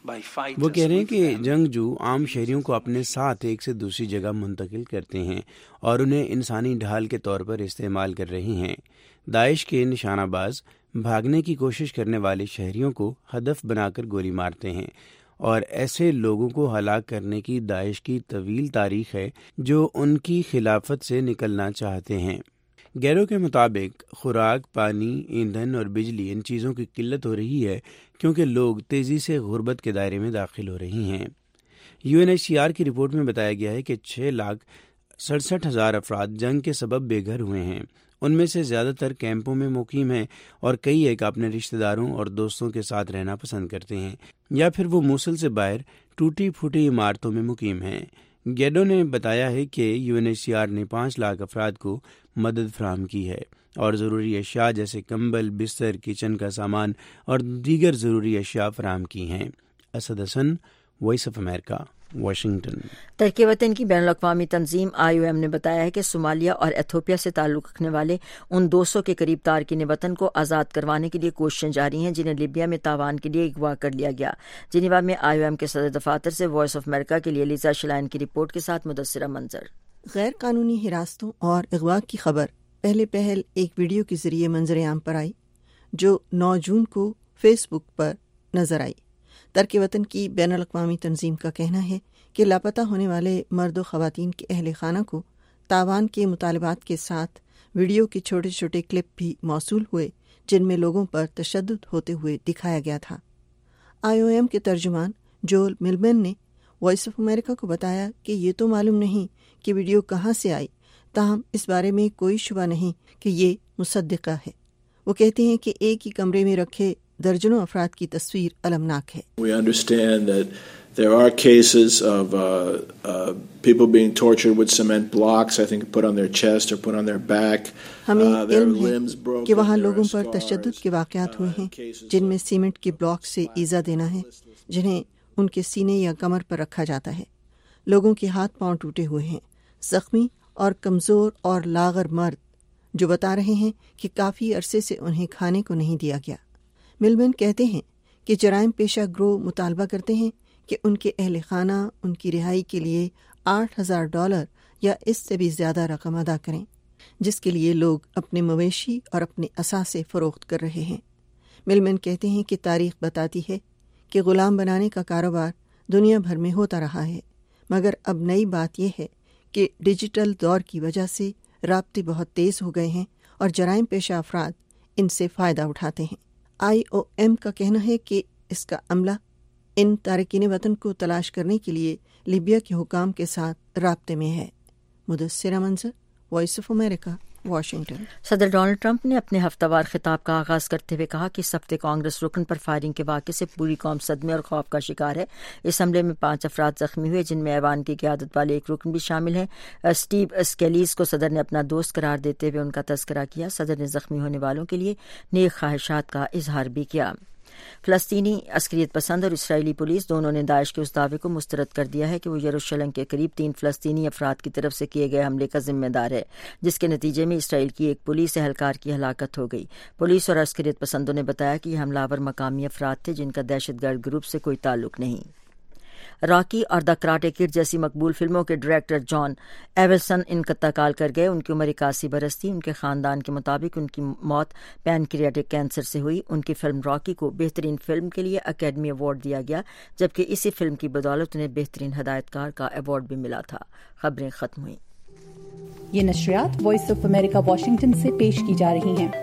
وہ کہہ رہے ہیں کہ جنگجو عام شہریوں کو اپنے ساتھ ایک سے دوسری جگہ منتقل کرتے ہیں اور انہیں انسانی ڈھال کے طور پر استعمال کر رہے ہیں۔ داعش کے نشانہ باز بھاگنے کی کوشش کرنے والے شہریوں کو ہدف بنا کر گولی مارتے ہیں، اور ایسے لوگوں کو ہلاک کرنے کی داعش کی طویل تاریخ ہے جو ان کی خلافت سے نکلنا چاہتے ہیں۔ گیرو کے مطابق خوراک، پانی، ایندھن اور بجلی ان چیزوں کی قلت ہو رہی ہے کیونکہ لوگ تیزی سے غربت کے دائرے میں داخل ہو رہی ہیں۔ U N H C R کی رپورٹ میں بتایا گیا ہے کہ چھ لاکھ سڑسٹھ ہزار افراد جنگ کے سبب بے گھر ہوئے ہیں۔ ان میں سے زیادہ تر کیمپوں میں مقیم ہیں اور کئی ایک اپنے رشتہ داروں اور دوستوں کے ساتھ رہنا پسند کرتے ہیں، یا پھر وہ موصل سے باہر ٹوٹی پھوٹی عمارتوں میں مقیم ہیں۔ گیڈو نے بتایا ہے کہ U N H C R نے پانچ لاکھ افراد کو مدد فراہم کی ہے اور ضروری اشیاء جیسے کمبل، بستر، کچن کا سامان اور دیگر ضروری اشیاء فراہم کی ہیں۔ Asad Hasan, voice of America, Washington. ترک وطن کی بین الاقوامی تنظیم آئی او ایم نے بتایا ہے کہ صومالیہ اور ایتھوپیا سے تعلق رکھنے والے ان دو سو کے قریب تارکین وطن کو آزاد کروانے کے لیے کوششیں جاری ہیں جنہیں لیبیا میں تاوان کے لیے اغوا کر لیا گیا۔ جنیوا میں آئی او ایم کے صدر دفاتر سے وائس آف امریکہ کے لیے لیزا شلائن کی رپورٹ کے ساتھ مدثرہ منظر۔ غیر قانونی ہراستوں اور اغوا کی خبر پہلے پہل ایک ویڈیو کے ذریعے منظر عام پر آئی جو نو جون کو فیس بک پر نظر آئی۔ ترک وطن کی بین الاقوامی تنظیم کا کہنا ہے کہ لاپتہ ہونے والے مرد و خواتین کے اہل خانہ کو تاوان کے مطالبات کے ساتھ ویڈیو کے چھوٹے چھوٹے کلپ بھی موصول ہوئے جن میں لوگوں پر تشدد ہوتے ہوئے دکھایا گیا تھا۔ آئی او ایم کے ترجمان جول ملمن نے وائس آف امریکہ کو بتایا کہ یہ تو معلوم نہیں کہ ویڈیو کہاں سے آئی، تاہم اس بارے میں کوئی شبہ نہیں کہ یہ مصدقہ ہے۔ وہ کہتے ہیں کہ ایک ہی کمرے میں رکھے درجنوں افراد کی تصویر المناک ہے۔ We understand that there are cases of uh, uh, people being tortured with cement blocks, I think put on their chest or put on their back. ہمیں Uh, their علم ہے limbs broken, کہ وہاں there are لوگوں پر scars. تشدد کے واقعات ہوئے ہیں جن میں سیمنٹ کے بلاک سے ایذا دینا ہے، جنہیں ان کے سینے یا کمر پر رکھا جاتا ہے۔ لوگوں کے ہاتھ پاؤں ٹوٹے ہوئے ہیں، زخمی اور کمزور اور لاغر مرد جو بتا رہے ہیں کہ کافی عرصے سے انہیں کھانے کو نہیں دیا گیا۔ ملبن کہتے ہیں کہ جرائم پیشہ گروہ مطالبہ کرتے ہیں کہ ان کے اہل خانہ ان کی رہائی کے لیے آٹھ ہزار ڈالر یا اس سے بھی زیادہ رقم ادا کریں، جس کے لیے لوگ اپنے مویشی اور اپنے اثاثے فروخت کر رہے ہیں۔ ملمن کہتے ہیں کہ تاریخ بتاتی ہے کہ غلام بنانے کا کاروبار دنیا بھر میں ہوتا رہا ہے، مگر اب نئی بات یہ ہے کہ ڈیجیٹل دور کی وجہ سے رابطے بہت تیز ہو گئے ہیں اور جرائم پیشہ افراد ان سے فائدہ اٹھاتے ہیں۔ آئی او ایم کا کہنا ہے کہ اس کا عملہ ان تارکین وطن کو تلاش کرنے کے لیے لیبیا کے حکام کے ساتھ رابطے میں ہے۔ Mudassira Manzar, voice of America, Washington. صدر ڈونلڈ ٹرمپ نے اپنے ہفتہ وار خطاب کا آغاز کرتے ہوئے کہا کہ اس ہفتے کانگریس رکن پر فائرنگ کے واقعے سے پوری قوم صدمے اور خوف کا شکار ہے۔ اس حملے میں پانچ افراد زخمی ہوئے جن میں ایوان کی قیادت والے ایک رکن بھی شامل ہیں۔ اسٹیو اسکیلیز کو صدر نے اپنا دوست قرار دیتے ہوئے ان کا تذکرہ کیا۔ صدر نے زخمی ہونے والوں کے لیے نیک خواہشات کا اظہار بھی کیا۔ فلسطینی عسکریت پسند اور اسرائیلی پولیس دونوں نے داعش کے اس دعوے کو مسترد کر دیا ہے کہ وہ یروشلم کے قریب تین فلسطینی افراد کی طرف سے کیے گئے حملے کا ذمہ دار ہے، جس کے نتیجے میں اسرائیل کی ایک پولیس اہلکار کی ہلاکت ہو گئی۔ پولیس اور عسکریت پسندوں نے بتایا کہ یہ حملہ آور مقامی افراد تھے جن کا دہشت گرد گروپ سے کوئی تعلق نہیں۔ راکی اور دا کراٹے کڈ جیسی مقبول فلموں کے ڈائریکٹر جان ایولسن انتقال کر گئے۔ ان کی عمر اکاسی برس تھی۔ ان کے خاندان کے مطابق ان کی موت پینکریاٹک کینسر سے ہوئی۔ ان کی فلم راکی کو بہترین فلم کے لیے اکیڈمی ایوارڈ دیا گیا، جبکہ اسی فلم کی بدولت انہیں بہترین ہدایت کار کا ایوارڈ بھی ملا تھا۔ خبریں ختم ہوئیں۔ یہ نشریات وائس آف امریکہ واشنگٹن سے پیش کی جا رہی ہیں۔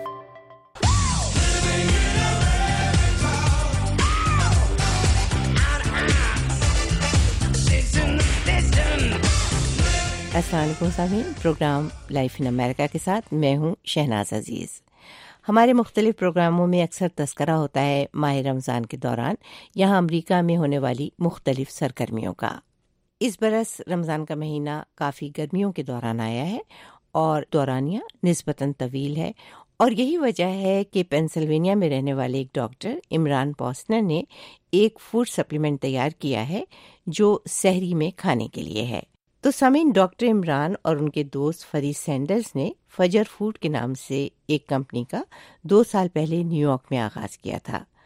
السلام علیکم سامعین، پروگرام لائف ان امریکہ کے ساتھ میں ہوں شہناز عزیز۔ ہمارے مختلف پروگراموں میں اکثر تذکرہ ہوتا ہے ماہ رمضان کے دوران یہاں امریکہ میں ہونے والی مختلف سرگرمیوں کا۔ اس برس رمضان کا مہینہ کافی گرمیوں کے دوران آیا ہے اور دورانیہ نسبتاً طویل ہے، اور یہی وجہ ہے کہ پینسلوینیا میں رہنے والے ایک ڈاکٹر عمران پوسنر نے ایک فوڈ سپلیمنٹ تیار کیا ہے جو سحری میں کھانے کے لیے ہے۔ تو سامعین، ڈاکٹر عمران اور ان کے دوست فرید سینڈرز نے فجر فوڈ کے نام سے ایک کمپنی کا دو سال پہلے نیو یارک میں آغاز کیا تھا۔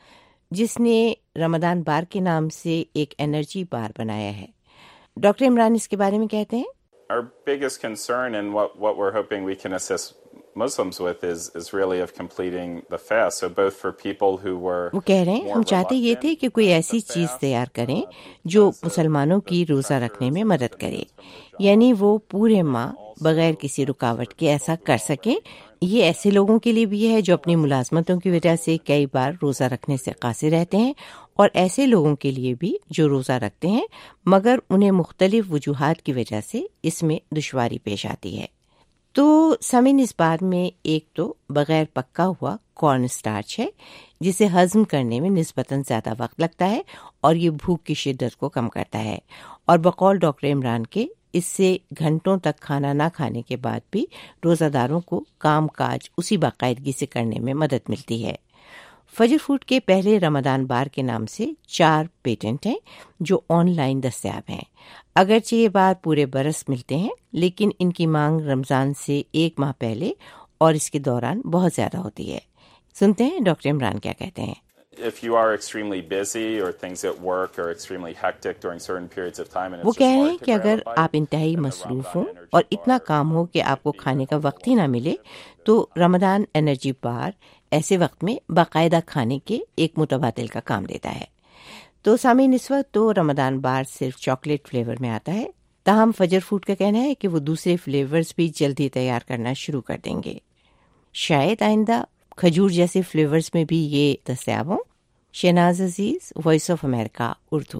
جس نے رمضان بار کے نام سے ایک انرجی بار بنایا ہے. ڈاکٹر عمران اس کے بارے میں کہتے ہیں, Our biggest concern and what, what we're hoping we can assist Muslims with is, is really of completing the fast. So both for people who were وہ کہہ رہے ہیں ہم چاہتے یہ تھے کہ کوئی ایسی چیز تیار کریں جو مسلمانوں کی روزہ رکھنے میں مدد کرے, یعنی وہ پورے ماہ بغیر کسی رکاوٹ کے ایسا کر سکیں. یہ ایسے لوگوں کے لیے بھی ہے جو اپنی ملازمتوں کی وجہ سے کئی بار روزہ رکھنے سے قاصر رہتے ہیں, اور ایسے لوگوں کے لیے بھی جو روزہ رکھتے ہیں مگر انہیں مختلف وجوہات کی وجہ سے اس میں دشواری پیش آتی ہے. تو سامعین اس بار میں ایک تو بغیر پکا ہوا کارن سٹارچ ہے جسے ہضم کرنے میں نسبتاً زیادہ وقت لگتا ہے اور یہ بھوک کی شدت کو کم کرتا ہے, اور بقول ڈاکٹر عمران کے اس سے گھنٹوں تک کھانا نہ کھانے کے بعد بھی روزہ داروں کو کام کاج اسی باقاعدگی سے کرنے میں مدد ملتی ہے. فجر فوڈ کے پہلے رمضان بار کے نام سے چار پیٹنٹ ہیں جو آن لائن دستیاب ہیں. اگرچہ یہ بار پورے برس ملتے ہیں لیکن ان کی مانگ رمضان سے ایک ماہ پہلے اور اس کے دوران بہت زیادہ ہوتی ہے. سنتے ہیں ڈاکٹر عمران کیا کہتے ہیں. If you are extremely busy or things at work are extremely hectic during certain periods of time and it's وہ just کہہ رہے hard ہیں to کہ grab اگر a bite, آپ انتہائی مصروف ہوں اور اتنا کام ہو کہ آپ کو کھانے کا وقت ہی نہ ملے تو رمضان انرجی بار ایسے وقت میں باقاعدہ کھانے کے ایک متبادل کا کام دیتا ہے. تو سامعین اس وقت تو رمضان بار صرف چاکلیٹ فلیور میں آتا ہے, تاہم فجر فوڈ کا کہنا ہے کہ وہ دوسرے فلیورز بھی جلد ہی تیار کرنا شروع کر دیں گے. شاید آئندہ کھجور جیسے فلیورز میں بھی یہ دستیاب ہوں. Shehnaz Aziz, voice of America Urdu.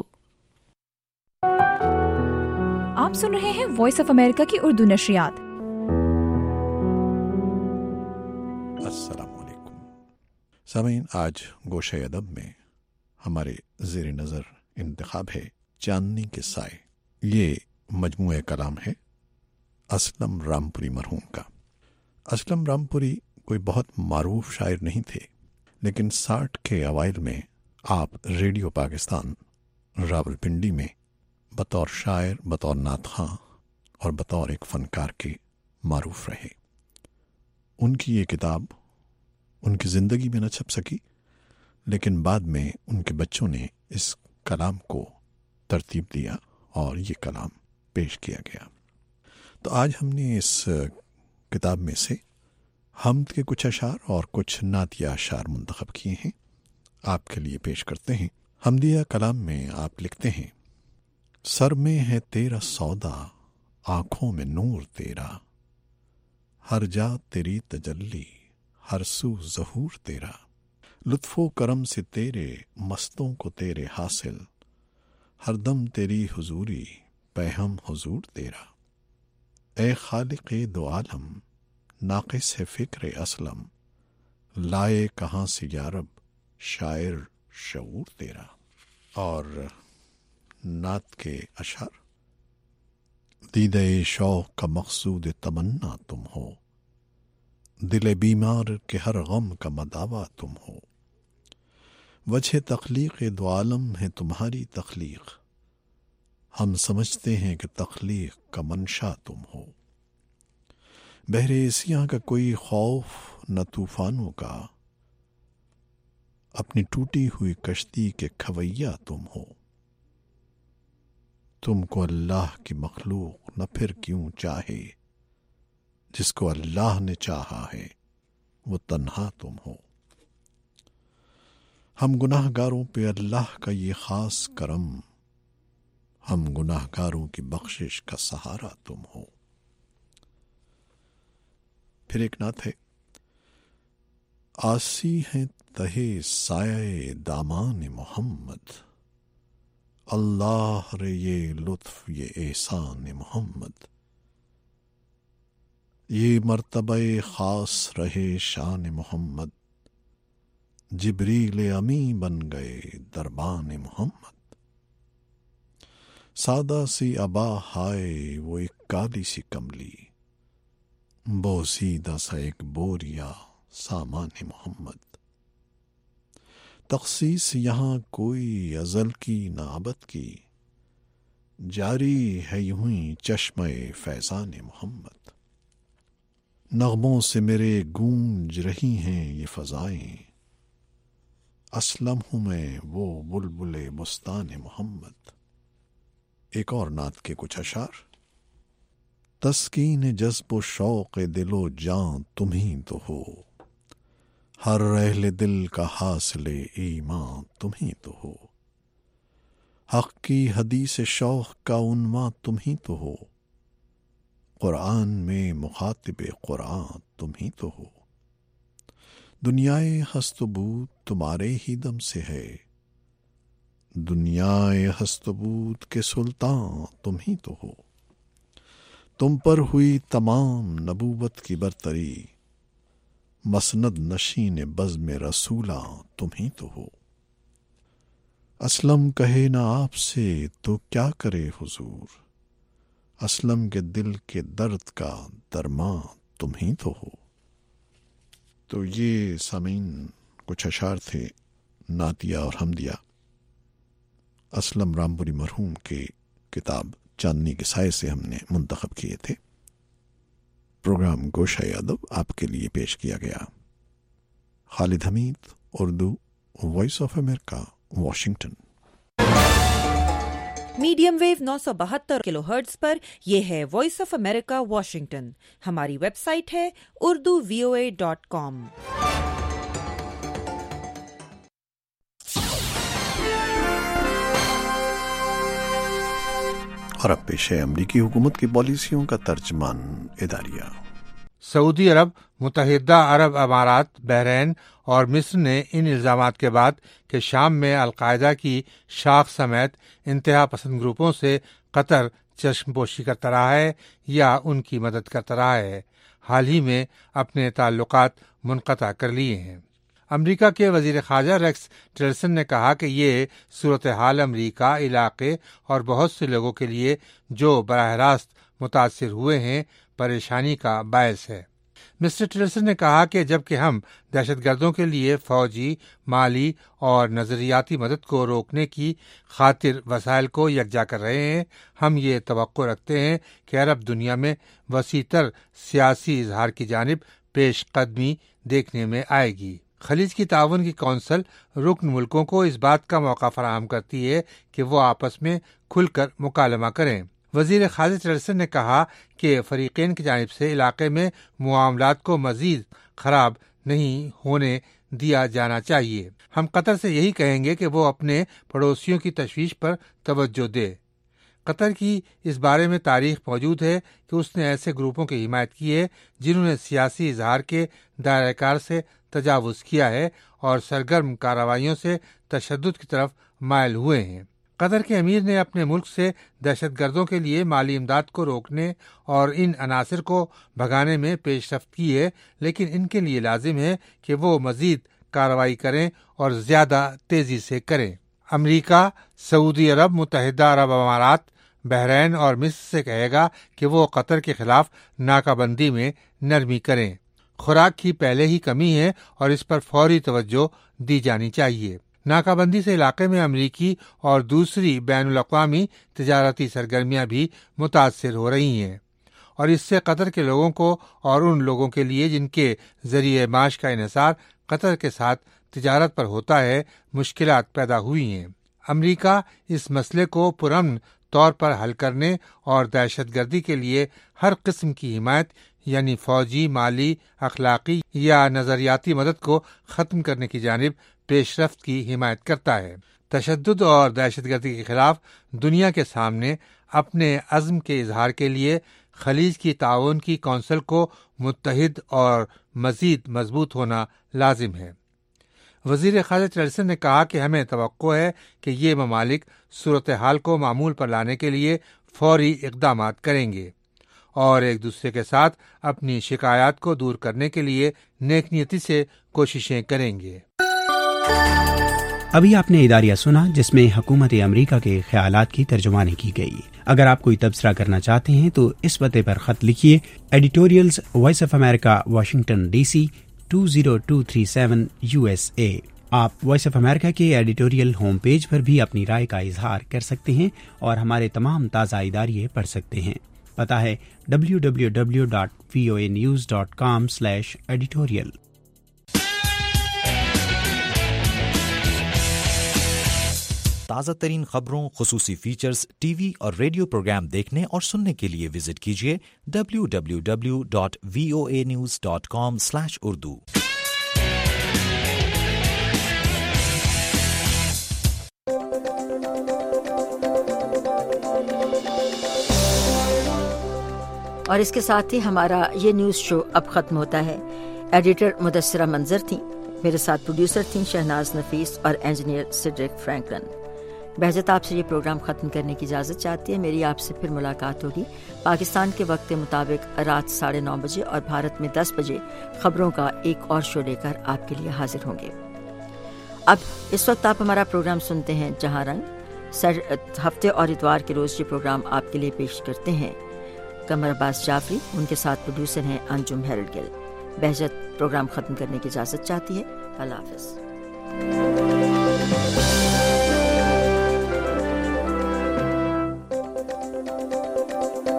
آپ سن رہے ہیں وائس آف امریکہ کی اردو نشریات. السلام علیکم سامعین, آج گوشہ ادب میں ہمارے زیر نظر انتخاب ہے چاندنی کے سائے. یہ مجموعہ کلام ہے اسلم رامپوری مرحوم کا. اسلم رامپوری کوئی بہت معروف شاعر نہیں تھے, لیکن ساٹھ کے اوائل میں آپ ریڈیو پاکستان راولپنڈی میں بطور شاعر, بطور نعت خواں اور بطور ایک فنکار کے معروف رہے. ان کی یہ کتاب ان کی زندگی میں نہ چھپ سکی, لیکن بعد میں ان کے بچوں نے اس کلام کو ترتیب دیا اور یہ کلام پیش کیا گیا. تو آج ہم نے اس کتاب میں سے حمد کے کچھ اشعار اور کچھ نعتیہ اشعار منتخب کیے ہیں, آپ کے لیے پیش کرتے ہیں. حمدیہ کلام میں آپ لکھتے ہیں, سر میں ہے تیرا سودا, آنکھوں میں نور تیرا, ہر جا تیری تجلی, ہر سو ظہور تیرا, لطف و کرم سے تیرے مستوں کو تیرے حاصل, ہر دم تیری حضوری, پیہم حضور تیرا. اے خالق دو عالم, ناقص ہے فکر اسلم, لائے کہاں سے یارب, شاعر شعور تیرا. اور نعت کے اشعار, دیدہ شوق کا مقصود تمنا تم ہو, دل بیمار کے ہر غم کا مداوا تم ہو, وجہ تخلیق دو عالم ہے تمہاری تخلیق, ہم سمجھتے ہیں کہ تخلیق کا منشا تم ہو. بحر ایسیاں کا کوئی خوف نہ طوفانوں کا, اپنی ٹوٹی ہوئی کشتی کے کھویا تم ہو. تم کو اللہ کی مخلوق نہ پھر کیوں چاہے, جس کو اللہ نے چاہا ہے وہ تنہا تم ہو. ہم گناہ گاروں پہ اللہ کا یہ خاص کرم, ہم گناہ گاروں کی بخشش کا سہارا تم ہو. پھر ایک نعت ہے, آسی ہیں تہے سایہ دامان محمد, اللہ رے یہ لطف یہ احسان محمد, یہ مرتبہ خاص رہے شان محمد, جبریل امی بن گئے دربان محمد. سادہ سی ابا ہائے وہ ایک کالی سی کملی, بوسیدہ سا ایک بوریا سامان محمد. تخصیص یہاں کوئی ازل کی نہ ابد کی, جاری ہے یوں ہی چشمہ فیضان محمد. نغموں سے میرے گونج رہی ہیں یہ فضائیں, اسلم ہوں میں وہ بلبل بستان محمد. ایک اور نعت کے کچھ اشعار. تسکین جذب و شوق دل و جان تمہیں تو ہو، ہر اہل دل کا حاصل ایمان تمہیں تو ہو، حق کی حدیث شوق کا عنوان تمہیں تو ہو، قرآن میں مخاطب قرآن تمہیں تو ہو، دنیائے ہست و بود تمہارے ہی دم سے ہے، دنیائے ہست و بود کے سلطان تمہیں تو ہو، تم پر ہوئی تمام نبوت کی برتری، مسند نشین بزم رسولاں تمہیں تو ہو، اسلم کہے نہ آپ سے تو کیا کرے حضور، اسلم کے دل کے درد کا درمان تمہیں تو ہو. تو یہ سامعین کچھ اشعار تھے نعتیہ اور حمدیہ اسلم رامپوری مرحوم کے کتاب چاندنی کے سائے سے ہم نے منتخب کیے تھے. پروگرام گوشہ ادب آپ کے لیے پیش کیا گیا. Khalid Hamid, Urdu, voice of America, Washington. Medium wave نو سو بہتر کلو ہرٹز پر یہ ہے وائس آف امریکہ واشنگٹن. ہماری ویب سائٹ ہے Urdu V O A dot کام. اور اب پیش ہے امریکی حکومت کی پالیسیوں کا ترجمان اداریہ. سعودی عرب، متحدہ عرب امارات، بحرین اور مصر نے ان الزامات کے بعد کہ شام میں القاعدہ کی شاخ سمیت انتہا پسند گروپوں سے قطر چشم پوشی کرتا رہا ہے یا ان کی مدد کرتا رہا ہے، حال ہی میں اپنے تعلقات منقطع کر لیے ہیں. امریکہ کے وزیر خارجہ ریکس ٹیلرسن نے کہا کہ یہ صورتحال امریکہ، علاقے اور بہت سے لوگوں کے لیے جو براہ راست متاثر ہوئے ہیں پریشانی کا باعث ہے. مسٹر ٹیلرسن نے کہا کہ جبکہ ہم دہشت گردوں کے لیے فوجی، مالی اور نظریاتی مدد کو روکنے کی خاطر وسائل کو یکجا کر رہے ہیں، ہم یہ توقع رکھتے ہیں کہ عرب دنیا میں وسیع تر سیاسی اظہار کی جانب پیش قدمی دیکھنے میں آئے گی. خلیج کی تعاون کی کونسل رکن ملکوں کو اس بات کا موقع فراہم کرتی ہے کہ وہ آپس میں کھل کر مکالمہ کریں. وزیر خارجہ ٹیلرسن نے کہا کہ فریقین کی جانب سے علاقے میں معاملات کو مزید خراب نہیں ہونے دیا جانا چاہیے. ہم قطر سے یہی کہیں گے کہ وہ اپنے پڑوسیوں کی تشویش پر توجہ دے. قطر کی اس بارے میں تاریخ موجود ہے کہ اس نے ایسے گروپوں کی حمایت کی ہے جنہوں نے سیاسی اظہار کے دائرہ کار سے تجاوز کیا ہے اور سرگرم کارروائیوں سے تشدد کی طرف مائل ہوئے ہیں. قطر کے امیر نے اپنے ملک سے دہشت گردوں کے لیے مالی امداد کو روکنے اور ان عناصر کو بھگانے میں پیش رفت کی ہے، لیکن ان کے لیے لازم ہے کہ وہ مزید کارروائی کریں اور زیادہ تیزی سے کریں. امریکہ سعودی عرب، متحدہ عرب امارات، بحرین اور مصر سے کہے گا کہ وہ قطر کے خلاف ناکہ بندی میں نرمی کریں. خوراک کی پہلے ہی کمی ہے اور اس پر فوری توجہ دی جانی چاہیے. ناکہ بندی سے علاقے میں امریکی اور دوسری بین الاقوامی تجارتی سرگرمیاں بھی متاثر ہو رہی ہیں اور اس سے قطر کے لوگوں کو اور ان لوگوں کے لیے جن کے ذریعے معاش کا انحصار قطر کے ساتھ تجارت پر ہوتا ہے مشکلات پیدا ہوئی ہیں. امریکہ اس مسئلے کو پرامن طور پر حل کرنے اور دہشت گردی کے لیے ہر قسم کی حمایت یعنی فوجی، مالی، اخلاقی یا نظریاتی مدد کو ختم کرنے کی جانب پیش رفت کی حمایت کرتا ہے. تشدد اور دہشت گردی کے خلاف دنیا کے سامنے اپنے عزم کے اظہار کے لیے خلیج کی تعاون کی کونسل کو متحد اور مزید مضبوط ہونا لازم ہے. وزیر خارجہ ٹیلرسن نے کہا کہ ہمیں توقع ہے کہ یہ ممالک صورتحال کو معمول پر لانے کے لیے فوری اقدامات کریں گے اور ایک دوسرے کے ساتھ اپنی شکایات کو دور کرنے کے لیے نیک نیتی سے کوششیں کریں گے. ابھی آپ نے اداریہ سنا جس میں حکومت امریکہ کے خیالات کی ترجمانی کی گئی. اگر آپ کوئی تبصرہ کرنا چاہتے ہیں تو اس پتے پر خط لکھیے: editorials voice of America, Washington D C two zero two three seven U S A. آپ وائس آف امریکہ کے ایڈیٹوریل ہوم پیج پر بھی اپنی رائے کا اظہار کر سکتے ہیں اور ہمارے تمام تازہ اداریے پڑھ سکتے ہیں. پتہ ہے W W W dot V O A news dot com slash editorial. تازہ ترین خبروں، خصوصی فیچرز، ٹی وی اور ریڈیو پروگرام دیکھنے اور سننے کے لیے وزٹ کیجیے W W W dot V O A news dot com slash Urdu. اور اس کے ساتھ ہی ہمارا یہ نیوز شو اب ختم ہوتا ہے۔ ایڈیٹر مدثرہ منظر تھیں، میرے ساتھ پروڈیوسر تھیں شہناز نفیس اور انجینئر سیڈرک فرینکلن۔ بہجت آپ سے یہ پروگرام ختم کرنے کی اجازت چاہتی ہے۔ میری آپ سے پھر ملاقات ہوگی پاکستان کے وقت کے مطابق رات ساڑھے نو بجے، اور بھارت میں دس بجے خبروں کا ایک اور شو لے کر آپ کے لیے حاضر ہوں گے۔ اب اس وقت آپ ہمارا پروگرام سنتے ہیں جہاں رنگ۔ ہفتے اور اتوار کے روز یہ پروگرام آپ کے لیے پیش کرتے ہیں قمر عباس جعفری، ان کے ساتھ پروڈیوسر ہیں انجم ہیرلڈ گل۔ بہجت پروگرام ختم کرنے کی اجازت چاہتی ہے۔ اللہ حافظ۔